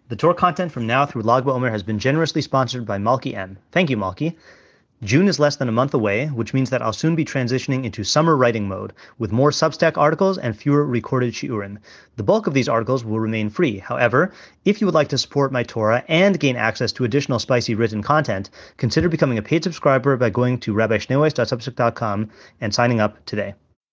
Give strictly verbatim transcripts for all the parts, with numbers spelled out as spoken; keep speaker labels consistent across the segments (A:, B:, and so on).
A: The Torah content from now through Lag BaOmer has been generously sponsored by Malki M. Thank you, Malki. June is less than a month away, which means that I'll soon be transitioning into summer writing mode, with more Substack articles and fewer recorded shiurim. The bulk of these articles will remain free. However, if you would like to support my Torah and gain access to additional spicy written content, consider becoming a paid subscriber by going to rabbi schneeweiss dot substack dot com and signing up today.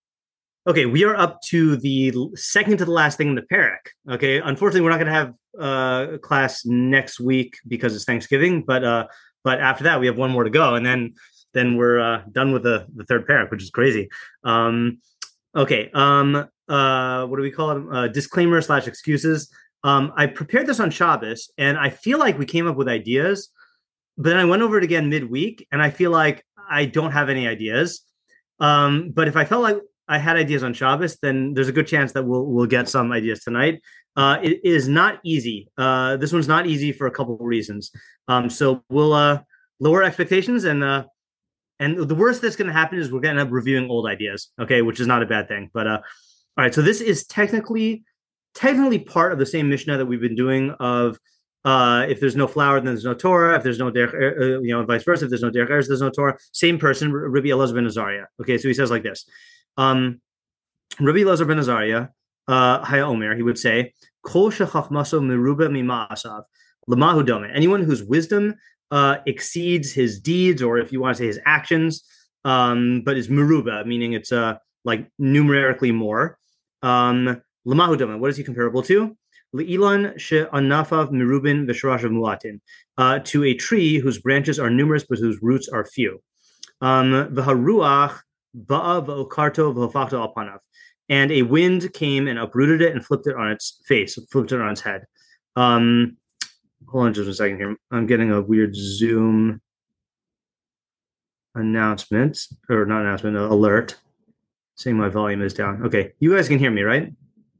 A: Okay, we are up to the second to the last thing in the parak. Okay, unfortunately, we're not going to have uh, a class next week because it's Thanksgiving, but uh, but after that, we have one more to go, and then then we're uh, done with the, the third parak, which is crazy. Um, okay, um, uh, what do we call it? Uh, disclaimer slash excuses. Um, I prepared this on Shabbos, and I feel like we came up with ideas, but then I went over it again midweek, and I feel like I don't have any ideas. Um, but if I felt like I had ideas on Shabbos, then there's a good chance that we'll we'll get some ideas tonight. Uh, it is not easy. Uh, this one's not easy for a couple of reasons. Um, so we'll uh, lower expectations, and uh, and the worst that's going to happen is we're going to end up reviewing old ideas. Okay, which is not a bad thing. But uh, all right, so this is technically technically part of the same Mishnah that we've been doing of uh, if there's no flour, then there's no Torah. If there's no derech, uh, you know, and vice versa. If there's no derech eretz, there's no Torah. Same person, Rabbi Elazar ben Azariah. Okay, so he says like this. Um, Rabbi Elazar ben Azariah, uh, Haya Omer, he would say, Kol shechachmaso meruba mima'asav, lamahu dome. Anyone whose wisdom uh, exceeds his deeds, or if you want to say his actions, um, but is meruba, meaning it's uh, like numerically more. Um, lamahu dome. What is he comparable to? Le'ilan she'anafav merubin v'shorashav muatin. Uh, to a tree whose branches are numerous but whose roots are few. Um, V'haruach ba'a v'okarto v'hofachto al panav. And a wind came and uprooted it and flipped it on its face, flipped it on its head. Um, hold on just a second here. I'm getting a weird Zoom announcement, or not announcement, uh, alert, saying my volume is down. Okay, you guys can hear me, right?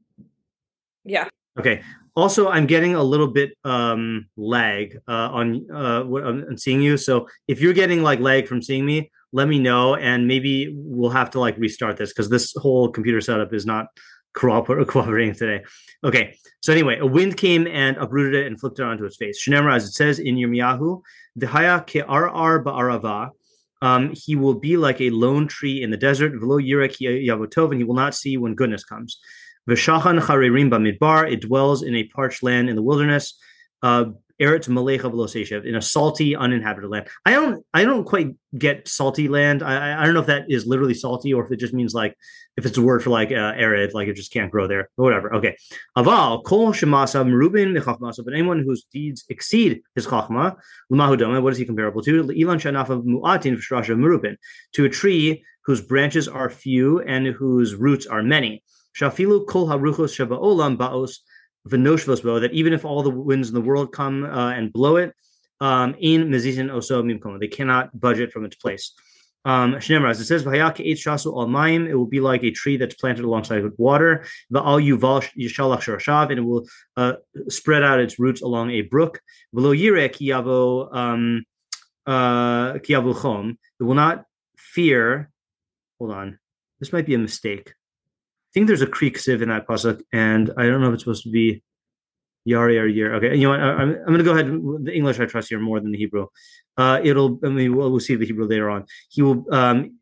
B: Yeah.
A: Okay. Also, I'm getting a little bit um, lag uh, on uh, what I'm seeing you. So if you're getting like lag from seeing me, let me know, and maybe we'll have to like restart this because this whole computer setup is not cooper- cooperating today. Okay. So anyway, a wind came and uprooted it and flipped it onto its face. Shneimar, as it says in Yirmiyahu, V'haya ke'arar ba'arava. Um, he will be like a lone tree in the desert. V'lo yirek yavotov, and he will not see when goodness comes. V'shachan charerim bamidbar, it dwells in a parched land in the wilderness. Uh, Eretz malecha v'lo seishev, in a salty, uninhabited land. I don't, I don't quite get salty land. I, I don't know if that is literally salty or if it just means like, if it's a word for like uh, arid, like it just can't grow there, or whatever. Okay. Aval kol shemasa merubin mechachmasa, but anyone whose deeds exceed his chachma, l'mahu doma, what is he comparable to? Ilan shanafa mu'atin v'shrasha merubin, to a tree whose branches are few and whose roots are many. Shafilu kol haruchos shaba'olam baos v'noshvos, that even if all the winds in the world come uh, and blow it, um, in mezizin oso mimkom, they cannot budge it from its place. Um, Shneimar, as it says, v'hayak eitz shasu al mayim, it will be like a tree that's planted alongside with water. V'al yuval yishalach shorashav, and it will uh, spread out its roots along a brook. V'lo yireh ki yavo um, uh, ki yavo chom, it will not fear. Hold on, this might be a mistake. I think there's a creek sieve in that pasuk, and I don't know if it's supposed to be Yari or Year. Okay, you know what? I, I'm, I'm going to go ahead. The English I trust here more than the Hebrew. Uh, it'll. I mean, we'll, we'll see the Hebrew later on. He will. Um.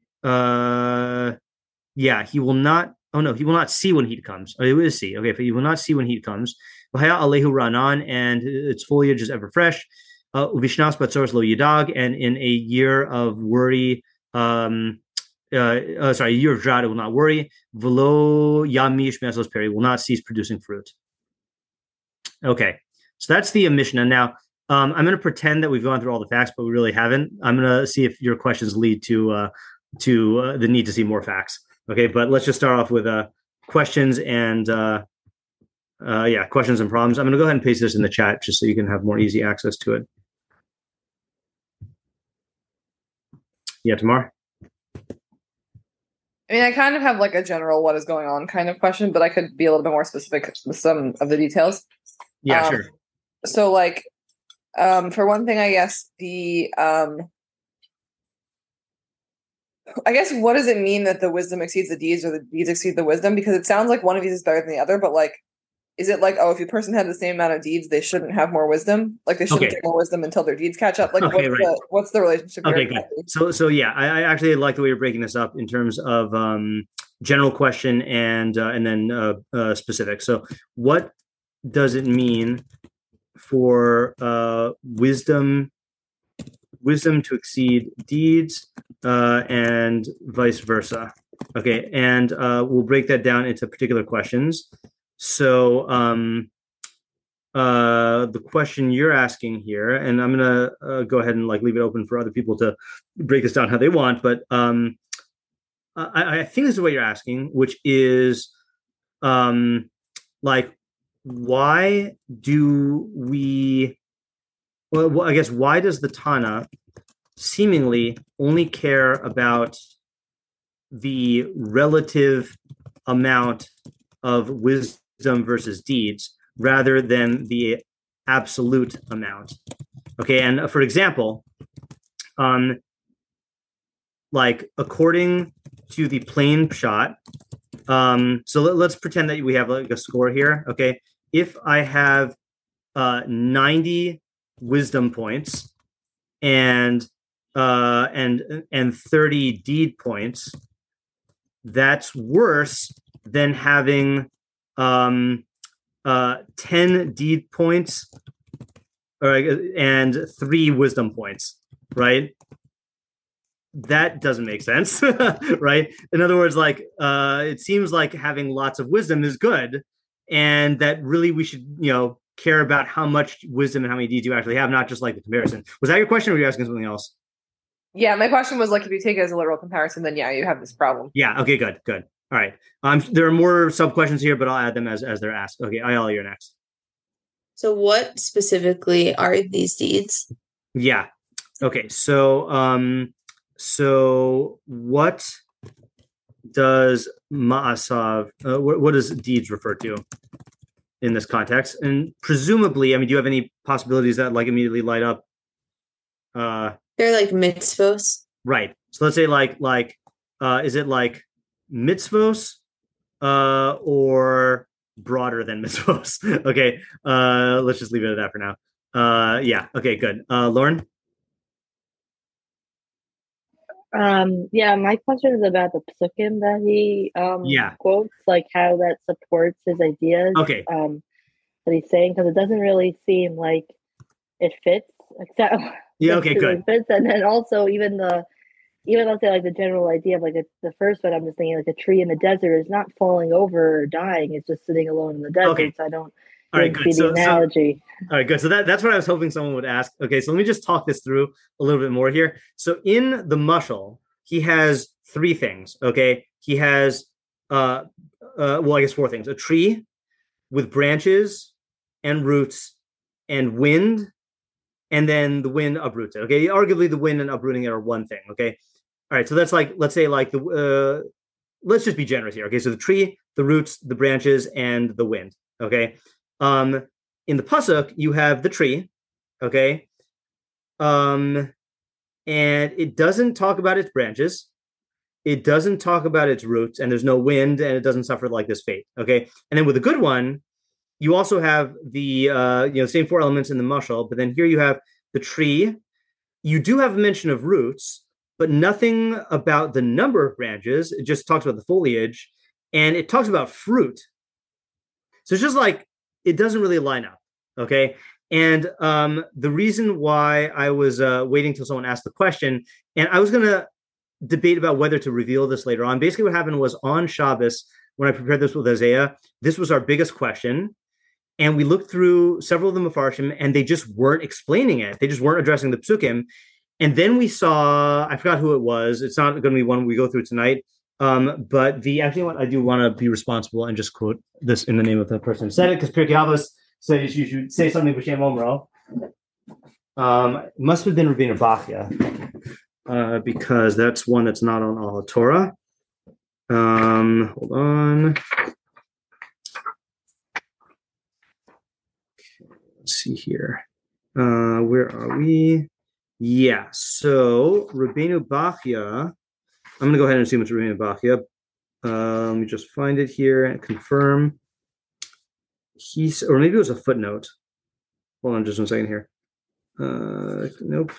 A: Uh. Yeah. He will not. Oh no. He will not see when heat comes. Oh, he will see. Okay. But he will not see when heat comes. Alehu Ranan, and its foliage is ever fresh. Uvishnas Batzoros Lo Yidag, and in a year of worry. Um. Uh, uh, sorry, a year of drought, it will not worry. Velo yamish mesos peri, will not cease producing fruit. Okay, so that's the Mishnah. Now, um, I'm going to pretend that we've gone through all the facts, but we really haven't. I'm going to see if your questions lead to uh, to uh, the need to see more facts. Okay, but let's just start off with uh, questions and uh, uh, yeah, questions and problems. I'm going to go ahead and paste this in the chat just so you can have more easy access to it. Yeah, Tamar?
B: I mean, I kind of have like a general what is going on kind of question, but I could be a little bit more specific with some of the details.
A: Yeah,
B: um,
A: sure.
B: So like, um, for one thing, I guess the, um, I guess what does it mean that the wisdom exceeds the deeds or the deeds exceed the wisdom? Because it sounds like one of these is better than the other, but like, is it like, oh, if a person had the same amount of deeds, they shouldn't have more wisdom? Like they shouldn't
A: Okay.
B: get more wisdom until their deeds catch up? Like
A: Okay,
B: what's
A: right.
B: the what's the relationship here?
A: Okay, good. So, so yeah, I, I actually like the way you're breaking this up in terms of um, general question and uh, and then uh, uh, specific. So, what does it mean for uh, wisdom wisdom to exceed deeds uh, and vice versa? Okay, and uh, we'll break that down into particular questions. So, um, uh, the question you're asking here, and I'm gonna uh, go ahead and like leave it open for other people to break this down how they want. But um, I, I think this is what you're asking, which is um, like, why do we? Well, I guess why does the Tana seemingly only care about the relative amount of wisdom versus deeds rather than the absolute amount? Okay, and for example, um, like according to the plain shot, um, so let, let's pretend that we have like a score here. Okay, if I have uh, ninety wisdom points and uh, and and thirty deed points, that's worse than having um, uh, ten deed points or, and three wisdom points, right? That doesn't make sense, right? In other words, like uh, it seems like having lots of wisdom is good, and that really we should, you know, care about how much wisdom and how many deeds you actually have, not just like the comparison. Was that your question, or were you asking something else?
B: Yeah, my question was like, if you take it as a literal comparison, then yeah, you have this problem.
A: Yeah. Okay. Good. Good. All right. Um, there are more sub questions here, but I'll add them as as they're asked. Okay, Ayala, you're next.
C: So, what specifically are these deeds?
A: Yeah. Okay. So, um, so what does ma'asav? Uh, what, what does deeds refer to in this context? And presumably, I mean, do you have any possibilities that like immediately light up? Uh,
C: They're like mitzvos.
A: Right. So let's say like like uh, is it like mitzvos uh, or broader than mitzvos? Okay. Uh, let's just leave it at that for now. Uh, yeah. Okay. Good. Uh, Lauren.
D: Um, yeah, my question is about the psukim that he um
A: Yeah.
D: quotes, like how that supports his ideas.
A: Okay.
D: Um, that he's saying, because it doesn't really seem like it fits. Except
A: Yeah. Okay. Good.
D: It fits, and then also even the even let's say like the general idea of like a, the first one, I'm just thinking like a tree in the desert is not falling over or dying; it's just sitting alone in the desert.
A: Okay.
D: So I don't.
A: All right,
D: see
A: good.
D: the
A: So, so,
D: analogy.
A: all right, good. So that, that's what I was hoping someone would ask. Okay, so let me just talk this through a little bit more here. So in the mushal, he has three things. Okay, he has uh, uh, well, I guess four things: a tree with branches and roots and wind, and then the wind uproots it. Okay, arguably the wind and uprooting it are one thing. Okay, all right. So that's like, let's say like the uh, let's just be generous here. Okay, so the tree, the roots, the branches, and the wind. Okay. Um, in the pasuk, you have the tree, okay, um, and it doesn't talk about its branches, it doesn't talk about its roots, and there's no wind, and it doesn't suffer like this fate, okay. And then with a good one, you also have the uh, you know, same four elements in the mashal, but then here you have the tree. You do have a mention of roots, but nothing about the number of branches. It just talks about the foliage, and it talks about fruit. So it's just like, it doesn't really line up, okay? And um, the reason why I was uh, waiting till someone asked the question, and I was going to debate about whether to reveal this later on. Basically what happened was on Shabbos, when I prepared this with Isaiah, this was our biggest question. And we looked through several of the Mefarshim, and they just weren't explaining it. They just weren't addressing the psukim. And then we saw, I forgot who it was. It's not going to be one we go through tonight. Um, but the actually, what I do want to be responsible and just quote this in the name of the person who said it, because Pirkei Avos says you should say something b'shem Omro. Um, it must have been Rabbeinu Bachya, uh, because that's one that's not on Al Torah. Um, hold on. Let's see here. Uh, where are we? Yeah. So Rabbeinu Bachya. I'm going to go ahead and assume it's Rabbeinu Bachya. Uh, let me just find it here and confirm. he's, or maybe it was a footnote. Hold on just one second here. Uh, nope.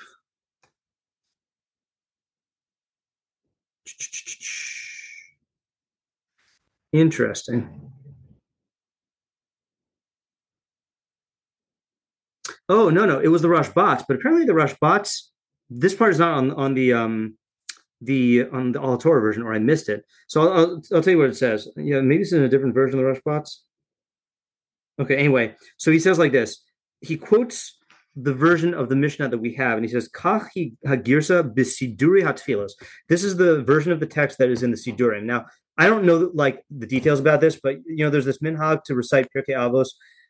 A: Interesting. Oh, no, no, it was the Rashbats, but apparently the Rashbats, this part is not on, on the um the on the Al Torah version, or I missed it. So I'll, I'll, I'll tell you what it says. Yeah, maybe it's in a different version of the Rashbats. Okay, anyway, so he says like this. He quotes the version of the Mishnah that we have, and he says, Kach hagirsa b'siduri hatfilos. This is the version of the text that is in the Sidurim. Now, I don't know like the details about this, but you know, there's this minhag to recite Pirkei Avos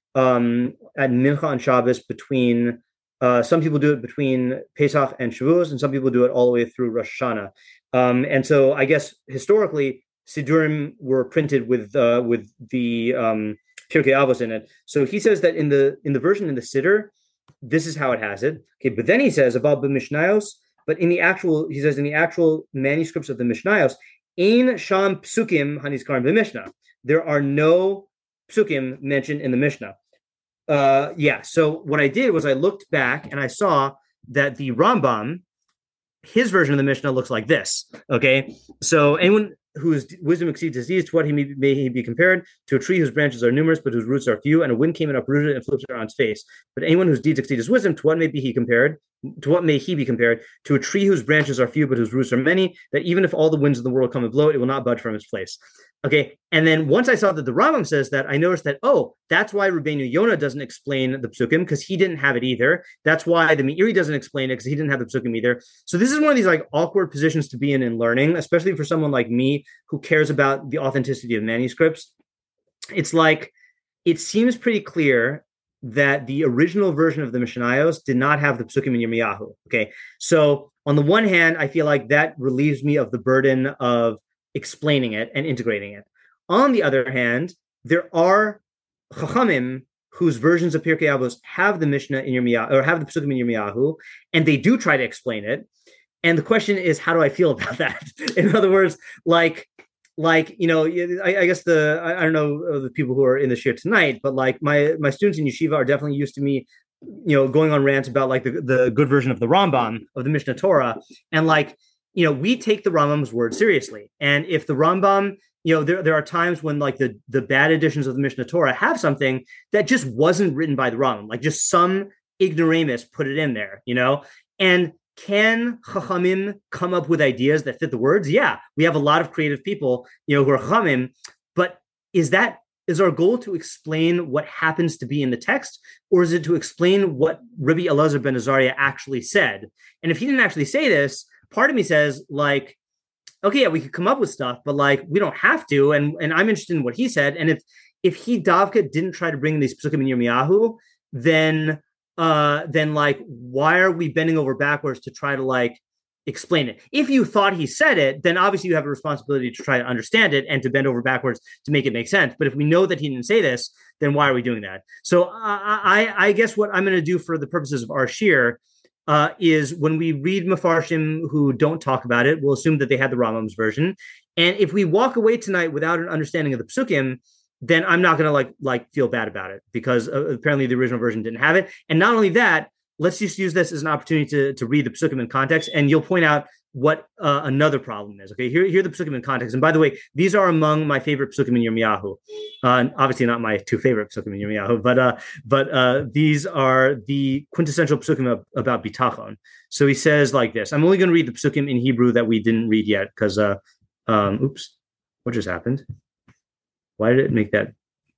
A: um, at Mincha and Shabbos between. Uh, some people do it between Pesach and Shavuos, and some people do it all the way through Rosh Hashanah. Um, and so, I guess historically, Sidurim were printed with uh, with the um, Pirkei Avos in it. So he says that in the in the version in the Siddur, this is how it has it. Okay, but then he says about the Mishnayos, but in the actual, he says in the actual manuscripts of the Mishnayos, Ein Sham Psukim Hanizkarim b'Mishnah. There are no Psukim mentioned in the Mishnah. Uh, yeah. So what I did was I looked back and I saw that the Rambam, his version of the Mishnah looks like this. Okay. So anyone whose wisdom exceeds disease, to what he may, may he be compared? To a tree whose branches are numerous, but whose roots are few, and a wind came and uprooted it and flipped it on its face. But anyone whose deeds exceed his wisdom, to what may be he compared? To what may he be compared? To a tree whose branches are few, but whose roots are many, that even if all the winds of the world come and blow it, it will not budge from its place. Okay, and then once I saw that the Rambam says that, I noticed that, oh, that's why Rabbeinu Yonah doesn't explain the Psukim, because he didn't have it either. That's why the Meiri doesn't explain it, because he didn't have the Psukim either. So this is one of these like awkward positions to be in in learning, especially for someone like me who cares about the authenticity of manuscripts. It's like, it seems pretty clear that the original version of the Mishnayos did not have the Psukim in Yirmiyahu. Okay, so on the one hand, I feel like that relieves me of the burden of explaining it and integrating it. On the other hand, there are Chachamim whose versions of Pirkei Avos have the Mishnah in Yirmiyahu, or have the Psukim in Yirmiyahu, and they do try to explain it. And the question is, how do I feel about that? In other words, like, like you know, I, I guess the I, I don't know the people who are in the shir tonight, but like my my students in yeshiva are definitely used to me, you know, going on rants about like the, the good version of the Rambam of the Mishnah Torah, and like, you know, we take the Rambam's word seriously. And if the Rambam, you know, there, there are times when like the, the bad editions of the Mishnah Torah have something that just wasn't written by the Rambam, like just some ignoramus put it in there, you know? And can Chachamim come up with ideas that fit the words? Yeah, we have a lot of creative people, you know, who are Chachamim, but is that, is our goal to explain what happens to be in the text, or is it to explain what Rabbi Elazar ben Azariah actually said? And if he didn't actually say this, part of me says, like, okay, yeah, we could come up with stuff, but like, we don't have to. And and I'm interested in what he said. And if if he Davka didn't try to bring these Psukim in Yirmiyahu, then uh, then like, why are we bending over backwards to try to like explain it? If you thought he said it, then obviously you have a responsibility to try to understand it and to bend over backwards to make it make sense. But if we know that he didn't say this, then why are we doing that? So I I, I guess what I'm going to do for the purposes of our shir Uh, is when we read Mefarshim who don't talk about it, we'll assume that they had the Rambam's version. And if we walk away tonight without an understanding of the Psukim, then I'm not going to like like feel bad about it, because uh, apparently the original version didn't have it. And not only that, let's just use this as an opportunity to, to read the Psukim in context, and you'll point out what uh, another problem is. Okay, here, here are the Psukim in context. And by the way, these are among my favorite Psukim in Yirmiyahu. Uh, obviously not my two favorite Psukim in Yirmiyahu, but uh, but uh, these are the quintessential Psukim of, about Bitachon. So he says like this. I'm only going to read the Psukim in Hebrew that we didn't read yet, because, uh, um, oops, what just happened? Why did it make that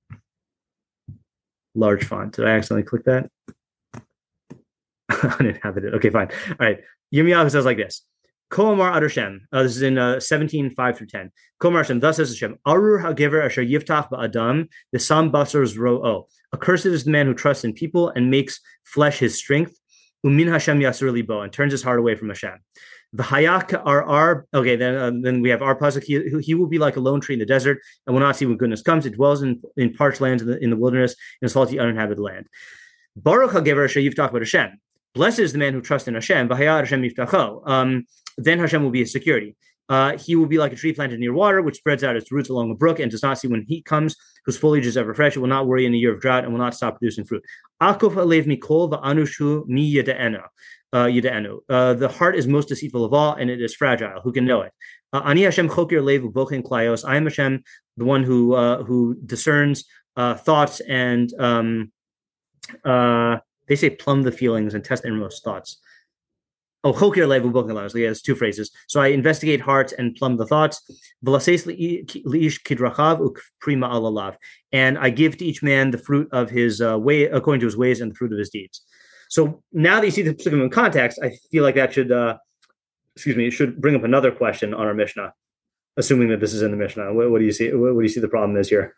A: large font? Did I accidentally click that? Uninhabited. Okay, fine. All right. Yirmiyahu says like this. Komar Ad Hashem. Uh, this is in uh, seventeen, five through ten. Komar Hashem, thus says Hashem, Arur HaGever Asher Yiftach Ba'adam, the Sam Basar's Ro'o. Accursed is the man who trusts in people and makes flesh his strength. Umin Hashem Yasur Libo, and turns his heart away from Hashem. V'hayak ar ar. Okay, then uh, then we have our pasuk. He, he will be like a lone tree in the desert, and will not see when goodness comes. It dwells in, in parched lands in the, in the wilderness, in a salty, uninhabited land. Baruch HaGever Asher Yiftach Ba'Hashem. Blessed is the man who trusts in Hashem. Um, then Hashem will be his security. Uh, he will be like a tree planted near water, which spreads out its roots along a brook and does not see when heat comes, whose foliage is ever fresh. It will not worry in a year of drought and will not stop producing fruit. Akov alev mikol va'anushu mi yeda'enu. Uh, yeda'enu. Uh, the heart is most deceitful of all, and it is fragile. Who can know it? Uh, Ani Hashem chokir lev ubochin klayos. I am Hashem, the one who uh, who discerns uh, thoughts and um, uh, they say plumb the feelings and test innermost thoughts. Oh, chokir lev ubochin klayos. Yeah, it's two phrases. So I investigate hearts and plumb the thoughts. V'laseis liish kidrachav u'prima alalav. And I give to each man the fruit of his uh, way, according to his ways, and the fruit of his deeds. So now that you see the psukim in context, I feel like that should, uh, excuse me, it should bring up another question on our Mishnah, assuming that this is in the Mishnah. What, what do you see? What, what do you see the problem is here?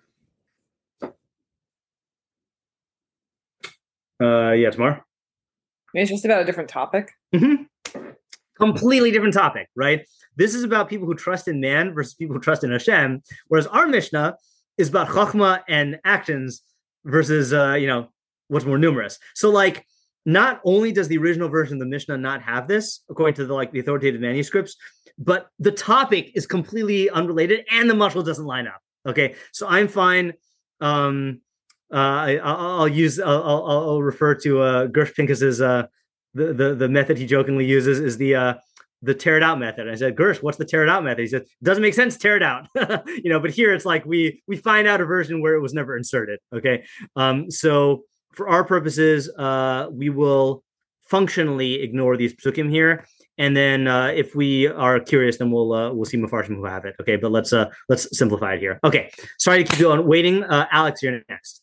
A: Uh, yeah, Tamar?
B: Maybe it's just about a different topic.
A: Mm-hmm. Completely different topic, right? This is about people who trust in man versus people who trust in Hashem, whereas our Mishnah is about chachma and actions versus, uh, you know, what's more numerous. So, like, not only does the original version of the Mishnah not have this, according to the like the authoritative manuscripts, but the topic is completely unrelated and the mashal doesn't line up. Okay, so I'm fine. Um, uh, I, I'll, I'll use. I'll, I'll, I'll refer to uh, Gersh Pincus's uh, the, the the method he jokingly uses is the uh, the tear it out method. I said, Gersh, what's the tear it out method? He said, it doesn't make sense. Tear it out. You know, but here it's like we we find out a version where it was never inserted. Okay, um, so. For our purposes, uh, we will functionally ignore these psukim here, and then uh, if we are curious, then we'll uh, we'll see Mefarshim who have it. Okay, but let's uh, let's simplify it here. Okay, sorry to keep you on waiting. Uh, Alex, you're next.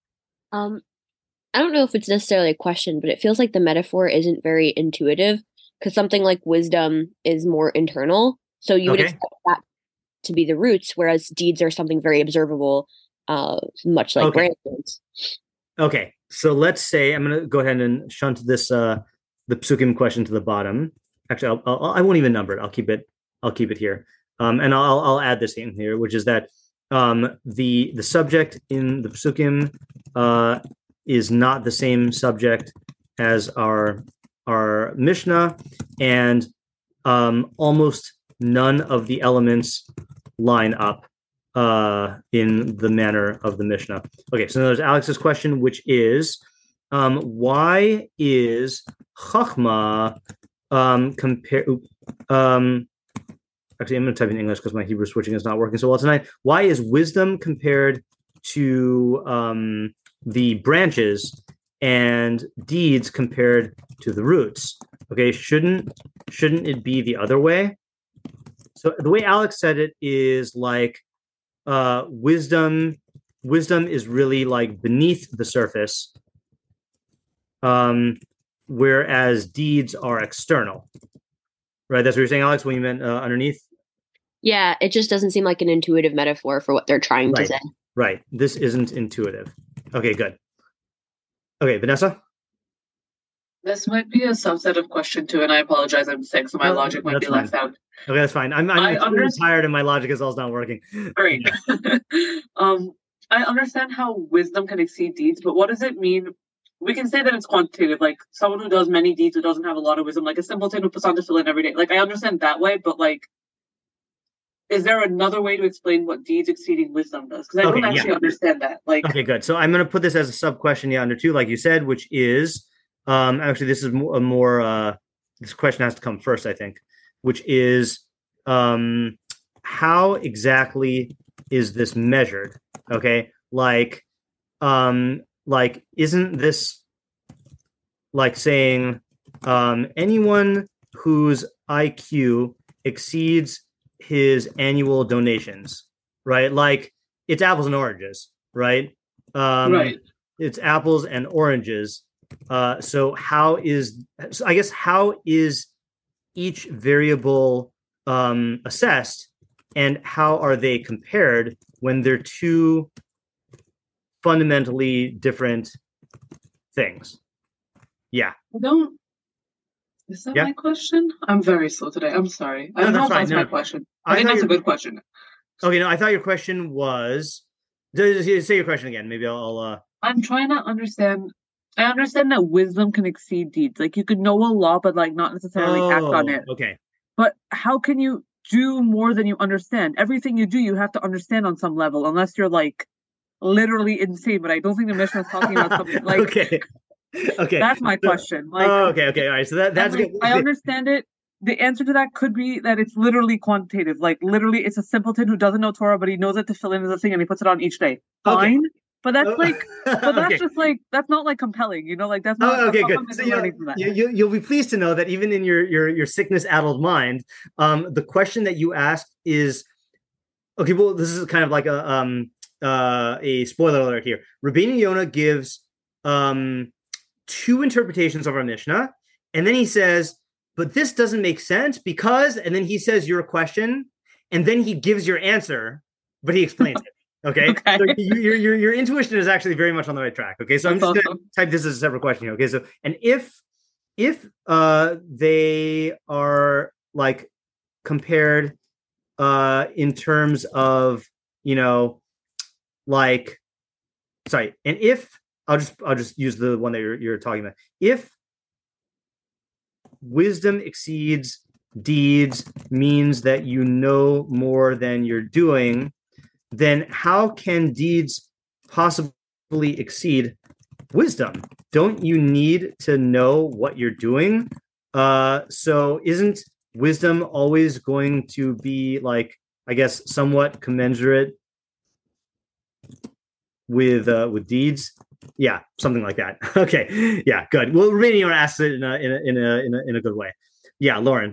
E: Um, I don't know if it's necessarily a question, but it feels like the metaphor isn't very intuitive because something like wisdom is more internal, so you would
A: Okay.
E: expect that to be the roots, whereas deeds are something very observable, uh, much like
A: Okay.
E: branches.
A: Okay, so let's say I'm going to go ahead and shunt this uh, the psukim question to the bottom. Actually, I'll, I'll, I won't even number it. I'll keep it. I'll keep it here, um, and I'll I'll add this in here, which is that um, the the subject in the psukim uh, is not the same subject as our our Mishnah, and um, almost none of the elements line up uh, in the manner of the Mishnah. Okay, so there's Alex's question, which is, um, why is Chachma um, compare? Um, actually, I'm going to type in English because my Hebrew switching is not working so well tonight. Why is wisdom compared to um, the branches and deeds compared to the roots? Okay, shouldn't shouldn't it be the other way? So the way Alex said it is like uh, wisdom. Wisdom is really like beneath the surface, um, whereas deeds are external. Right? That's what you're saying, Alex. When you meant uh, underneath.
E: Yeah, it just doesn't seem like an intuitive metaphor for what they're trying
A: Right.
E: to say.
A: Right. This isn't intuitive. Okay. Good. Okay, Vanessa.
F: This might be a subset of question two, and I apologize. I'm sick, so my
A: No,
F: logic might
A: that's
F: be left out.
A: Okay, that's fine. I'm I'm
F: I
A: extremely
F: understand-
A: tired and my logic is all not working.
F: Great. um, I understand how wisdom can exceed deeds, but what does it mean? We can say that it's quantitative, like someone who does many deeds who doesn't have a lot of wisdom, like a simpleton who puts on tefillin every day. Like, I understand that way, but like, is there another way to explain what deeds exceeding wisdom does? Because I
A: Okay,
F: don't
A: yeah.
F: actually understand that. Like,
A: Okay, good. So I'm going to put this as a sub question, yeah, under two, like you said, which is um, actually this is mo- a more uh, this question has to come first, I think, which is um, how exactly is this measured? Okay, like um, like isn't this like saying um, anyone whose I Q exceeds his annual donations, right? Like it's apples and oranges, right? Um,
F: right.
A: It's apples and oranges. Uh, so how is, so I guess, how is each variable um, assessed, and how are they compared when they're two fundamentally different things? Yeah.
F: I don't. Is that
A: Yeah.
F: my question? I'm very slow today. I'm sorry. I
A: No,
F: don't know
A: that's
F: if
A: fine.
F: that's
A: No.
F: my question.
A: I
F: I think
A: thought
F: that's a
A: you-
F: good question.
A: Okay, no, I thought your question was. Say your question again. Maybe I'll. Uh,
F: I'm trying to understand. I understand that wisdom can exceed deeds. Like, you could know a law, but like not necessarily act on
A: oh,
F: it.
A: okay.
F: But how can you do more than you understand. Everything you do, you have to understand on some level, unless you're like literally insane. But I don't think the Mishnah is talking about something like.
A: Okay. Okay.
F: That's my
A: So-
F: question. Like,
A: oh, okay. Okay. All right. So that that's
F: and, like,
A: good.
F: I understand it. The answer to that could be that it's literally quantitative. Like literally, it's a simpleton who doesn't know Torah, but he knows that tefillin is a thing, and he puts it on each day.
A: Okay.
F: Fine, but that's
A: Oh,
F: like, but that's
A: okay.
F: just like that's not like compelling, you know? Like that's not.
A: Oh, okay,
F: that's
A: good.
F: not something
A: So
F: to
A: you,
F: learning from that.
A: you, you, you'll be pleased to know that even in your your your sickness-addled mind, um, the question that you asked is okay. Well, this is kind of like a um uh a spoiler alert here. Rabbeinu Yonah gives um two interpretations of our Mishnah, and then he says, "But this doesn't make sense because," and then he says your question, and then he gives your answer, but he explains it. Okay,
F: Okay.
A: so you, your your your intuition is actually very much on the right track. Okay, so I'm
F: That's
A: just gonna
F: awesome.
A: type this as a separate question here. Okay, so and if if uh they are like compared uh in terms of, you know, like sorry, and if I'll just I'll just use the one that you're you're talking about. If wisdom exceeds deeds means that you know more than you're doing, then how can deeds possibly exceed wisdom? Don't you need to know what you're doing? Uh, so isn't wisdom always going to be like, I guess, somewhat commensurate with uh, with deeds? Yeah, something like that. Okay, yeah, good. Well, Rainy asks it in a in a in a in a, in a good way. Yeah, Lauren.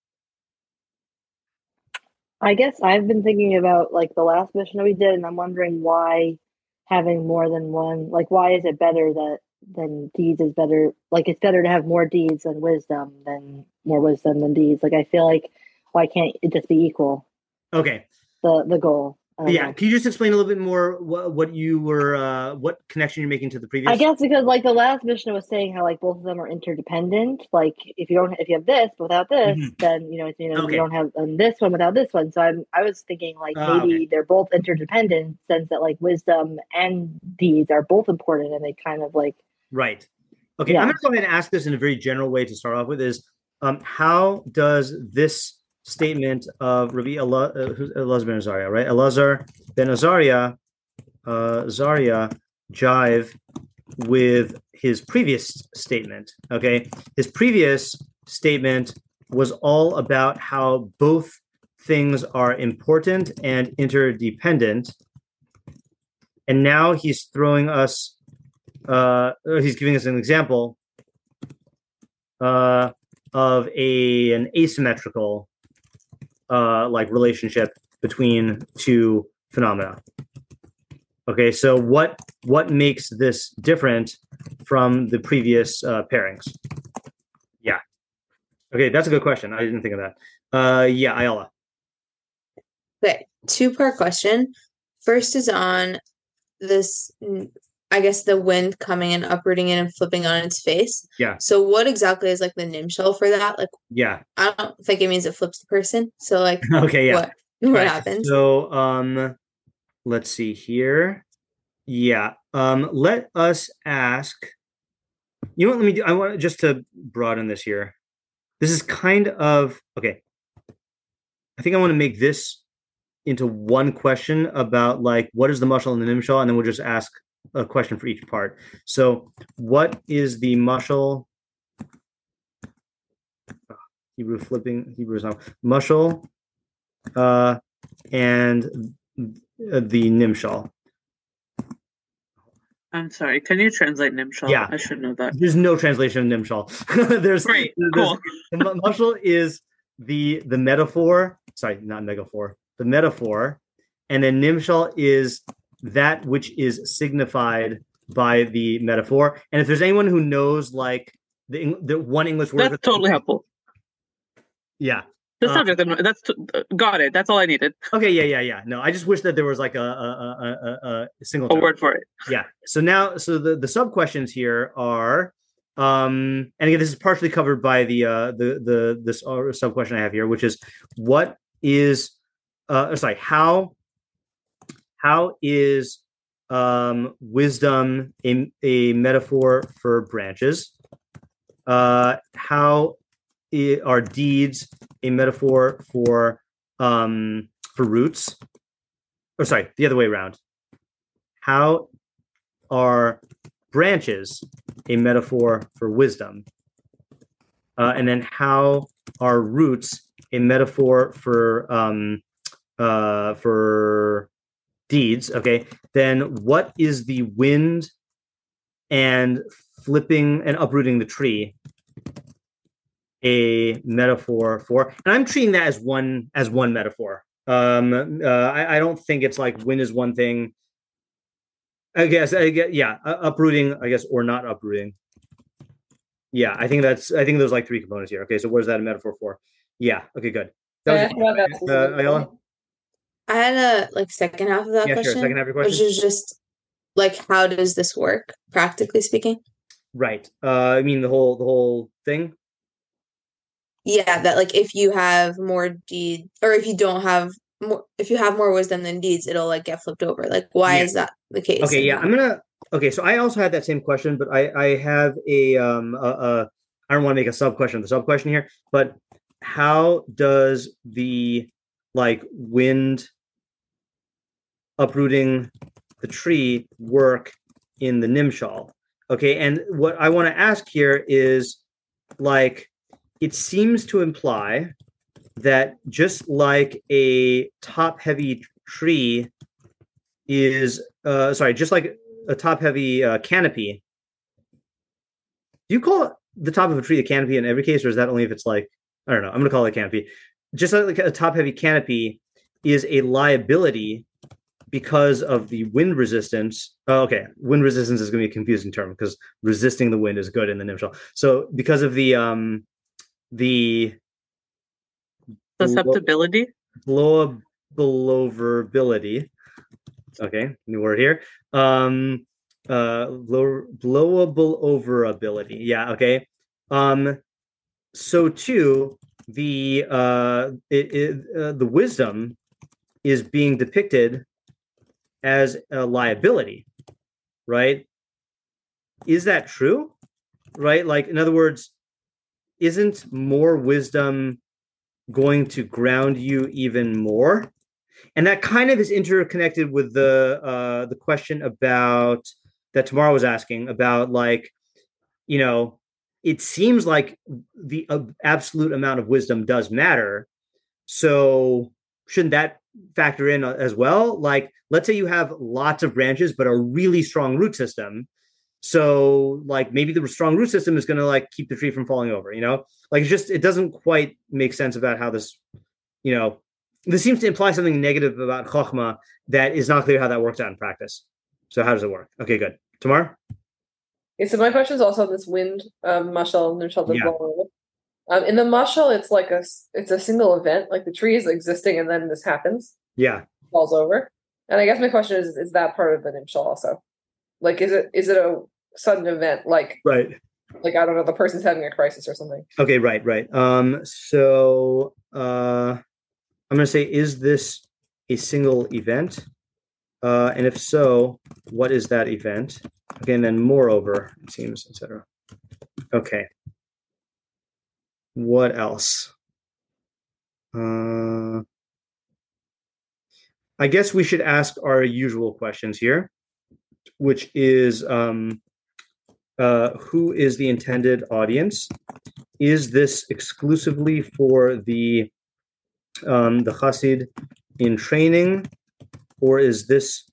D: I guess I've been thinking about like the last mission that we did, and I'm wondering why having more than one, like why is it better that than deeds is better? Like it's better to have more deeds than wisdom than more wisdom than deeds. Like I feel like why can't it just be equal?
A: Okay.
D: The the goal. I don't
A: Yeah,
D: know.
A: can you just explain a little bit more what what you were uh what connection you're making to the previous?
D: I guess because like the last mission was saying how like both of them are interdependent. Like if you don't if you have this but without this,
A: Mhm.
D: then you know you know
A: Okay.
D: you don't have um, this one without this one. So I'm I was thinking like
A: Ah,
D: maybe
A: okay.
D: they're both interdependent, since that like wisdom and deeds are both important, and they kind of like
A: Right. Okay,
D: Yeah.
A: I'm going to go ahead and ask this in a very general way to start off with is um, how does this statement of Rabbi Ela- uh, who's- Elazar ben Azariah, right? Elazar ben Azariah, uh, Zaria jive with his previous statement, okay? His previous statement was all about how both things are important and interdependent. And now he's throwing us uh he's giving us an example uh of a an asymmetrical uh like relationship between two phenomena. Okay, so what what makes this different from the previous uh pairings? Yeah. Okay, that's a good question. I didn't think of that. Uh yeah, Ayala.
C: Okay, two-part question. First is on this, mm, I guess the wind coming and uprooting it and flipping on its face.
A: Yeah.
C: So what exactly is like the nimshal for that? Like
A: Yeah.
C: I don't think it means it flips the person. So like
A: Okay, yeah.
C: what what
A: Right.
C: happens?
A: So um let's see here. Yeah. Um let us ask. You know what, let me do I want just to broaden this here. This is kind of okay. I think I want to make this into one question about like what is the mashal and the nimshal, and then we'll just ask a question for each part. So what is the mashal? Hebrew flipping Hebrew is now mashal uh and the nimshal.
F: I'm sorry. Can you translate Nimshal?
A: Yeah.
F: I should know that.
A: There's no translation of nimshal. there's
F: Great.
A: there's,
F: Cool.
A: the mu- mashal is the the metaphor, sorry, not megaphor, the metaphor, and then nimshal is that which is signified by the metaphor. And if there's anyone who knows like the Eng- the one English word,
F: That's
A: for-
F: totally helpful.
A: yeah.
F: The
A: Uh,
F: subject. I'm- That's t- uh, got it. That's all I needed.
A: Okay, yeah, yeah, yeah. No, I just wish that there was like a a a, a, a single
F: A
A: term.
F: word for it.
A: Yeah. So now, so the, the sub questions here are, um, and again, this is partially covered by the uh, the the this uh, sub question I have here, which is what is, uh, sorry, how how is um, wisdom a, a metaphor for branches? Uh, how i- are deeds a metaphor for um, for roots? Or sorry, the other way around. How are branches a metaphor for wisdom? Uh, and then how are roots a metaphor for um, uh, for deeds? Okay, then what is the wind and flipping and uprooting the tree a metaphor for? And I'm treating that as one as one metaphor. Um, uh, I, I don't think it's like wind is one thing. I guess I guess yeah, uh, uprooting, I guess, or not uprooting. Yeah, I think that's I think there's like three components here. Okay, so what is that a metaphor for? Yeah, okay, good. That
B: Can I
A: was
B: ask about that
A: uh, Ayala?
C: I had a like second half of that
A: Yeah, sure.
C: question,
A: Second half of your
C: which
A: question?
C: is just like, how does this work, practically speaking?
A: Right. Uh, I mean the whole the whole thing.
C: Yeah, that like if you have more deed, or if you don't have more, if you have more wisdom than deeds, it'll like get flipped over. Like, why
A: Yeah.
C: is that the case?
A: Okay,
C: and
A: yeah,
C: how?
A: I'm gonna. Okay, so I also had that same question, but I I have a um a, a I don't want to make a sub question the sub question here, but how does the like wind uprooting the tree work in the Nimshal? Okay, and what I want to ask here is like it seems to imply that just like a top heavy tree is uh sorry, just like a top heavy uh, canopy. Do you call the top of a tree a canopy in every case, or is that only if it's like, I don't know, I'm gonna call it a canopy. Just like a top heavy canopy is a liability because of the wind resistance. Oh, okay, wind resistance is gonna be a confusing term because resisting the wind is good in the Nimshal. So because of the um the
F: Susceptibility.
A: blow blowoverability. Okay, new word here. Um, uh, blow, blowable over ability. Yeah. Okay. Um, so too, the uh, it, it, uh, the wisdom is being depicted as a liability, right? Is that true? Right? Like, in other words, isn't more wisdom going to ground you even more? And that kind of is interconnected with the uh, the question about that Tamara was asking about, like, you know, it seems like the uh, absolute amount of wisdom does matter. So shouldn't that factor in as well? Like, let's say you have lots of branches, but a really strong root system. So like maybe the strong root system is going to like keep the tree from falling over, you know, like it's just, it doesn't quite make sense about how this, you know, this seems to imply something negative about Chokhmah that is not clear how that works out in practice. So how does it work? Okay, good. Tamar?
B: Okay, so my question is also on this wind um, mashal Nimshal
A: Yeah.
B: um, in the mashal, it's like a it's a single event, like the tree is existing and then this happens,
A: Yeah.
B: falls over. And I guess my question is: is that part of the Nimshal also? Like, is it is it a sudden event? Like,
A: Right.
B: like I don't know, the person's having a crisis or something.
A: Okay, right, right. Um, so uh, I'm going to say, is this a single event? Uh, and if so, what is that event? Okay, and then moreover, it seems, et cetera. Okay. What else? Uh, I guess we should ask our usual questions here, which is um, uh, who is the intended audience? Is this exclusively for the um, the Chassid in training, or is this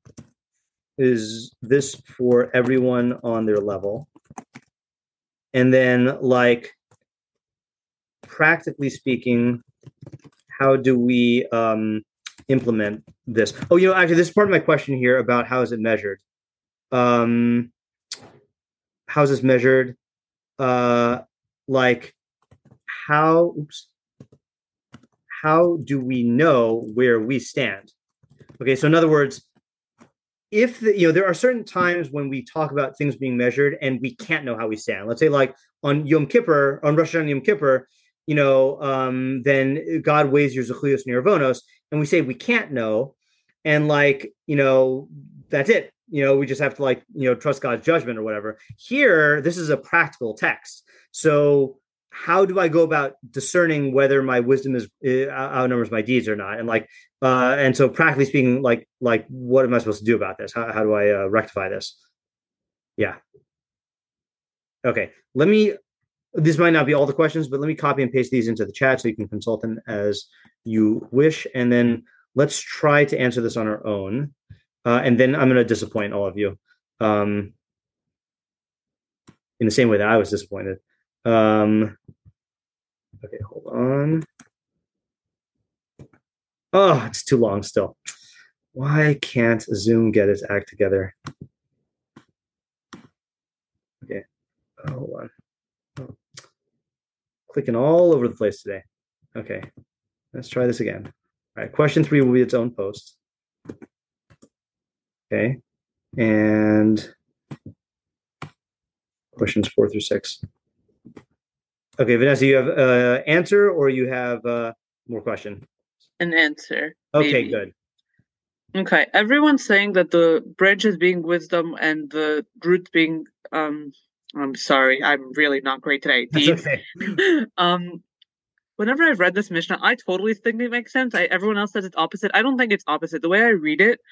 A: is this for everyone on their level? And then, like, practically speaking, how do we um, implement this? Oh, you know, actually, this is part of my question here about how is it measured. Um, how is this measured? Uh, like, how? Oops. How do we know where we stand? Okay, so in other words, if the, you know, there are certain times when we talk about things being measured and we can't know how we stand. Let's say, like on Yom Kippur, on Rosh Hashanah Yom Kippur, you know, um, then God weighs your zechuyos and your avonos, and we say we can't know, and like, you know, that's it. You know, we just have to like, you know, trust God's judgment or whatever. Here, this is a practical text, so how do I go about discerning whether my wisdom is uh, outnumbers my deeds or not? And like, uh, and so practically speaking, like, like, what am I supposed to do about this? How, how do I uh, rectify this? Yeah. Okay. Let me. This might not be all the questions, but let me copy and paste these into the chat so you can consult them as you wish, and then let's try to answer this on our own. Uh, and then I'm going to disappoint all of you, um, in the same way that I was disappointed. Um, okay, hold on. Oh, it's too long still. Why can't Zoom get its act together? Okay, hold on. Oh. Clicking all over the place today. Okay, let's try this again. All right, question three will be its own post. Okay, and questions four through six. Okay, Vanessa, you have an uh, answer or you have uh, more question?
F: An answer.
A: Okay,
F: maybe.
A: good.
F: Okay, everyone's saying that the branches being wisdom and the roots being um I'm sorry, I'm really not great today.
A: That's
F: Deeds.
A: okay.
F: um whenever I've read this Mishnah, I totally think it makes sense. I, everyone else says it's opposite. I don't think it's opposite. The way I read it,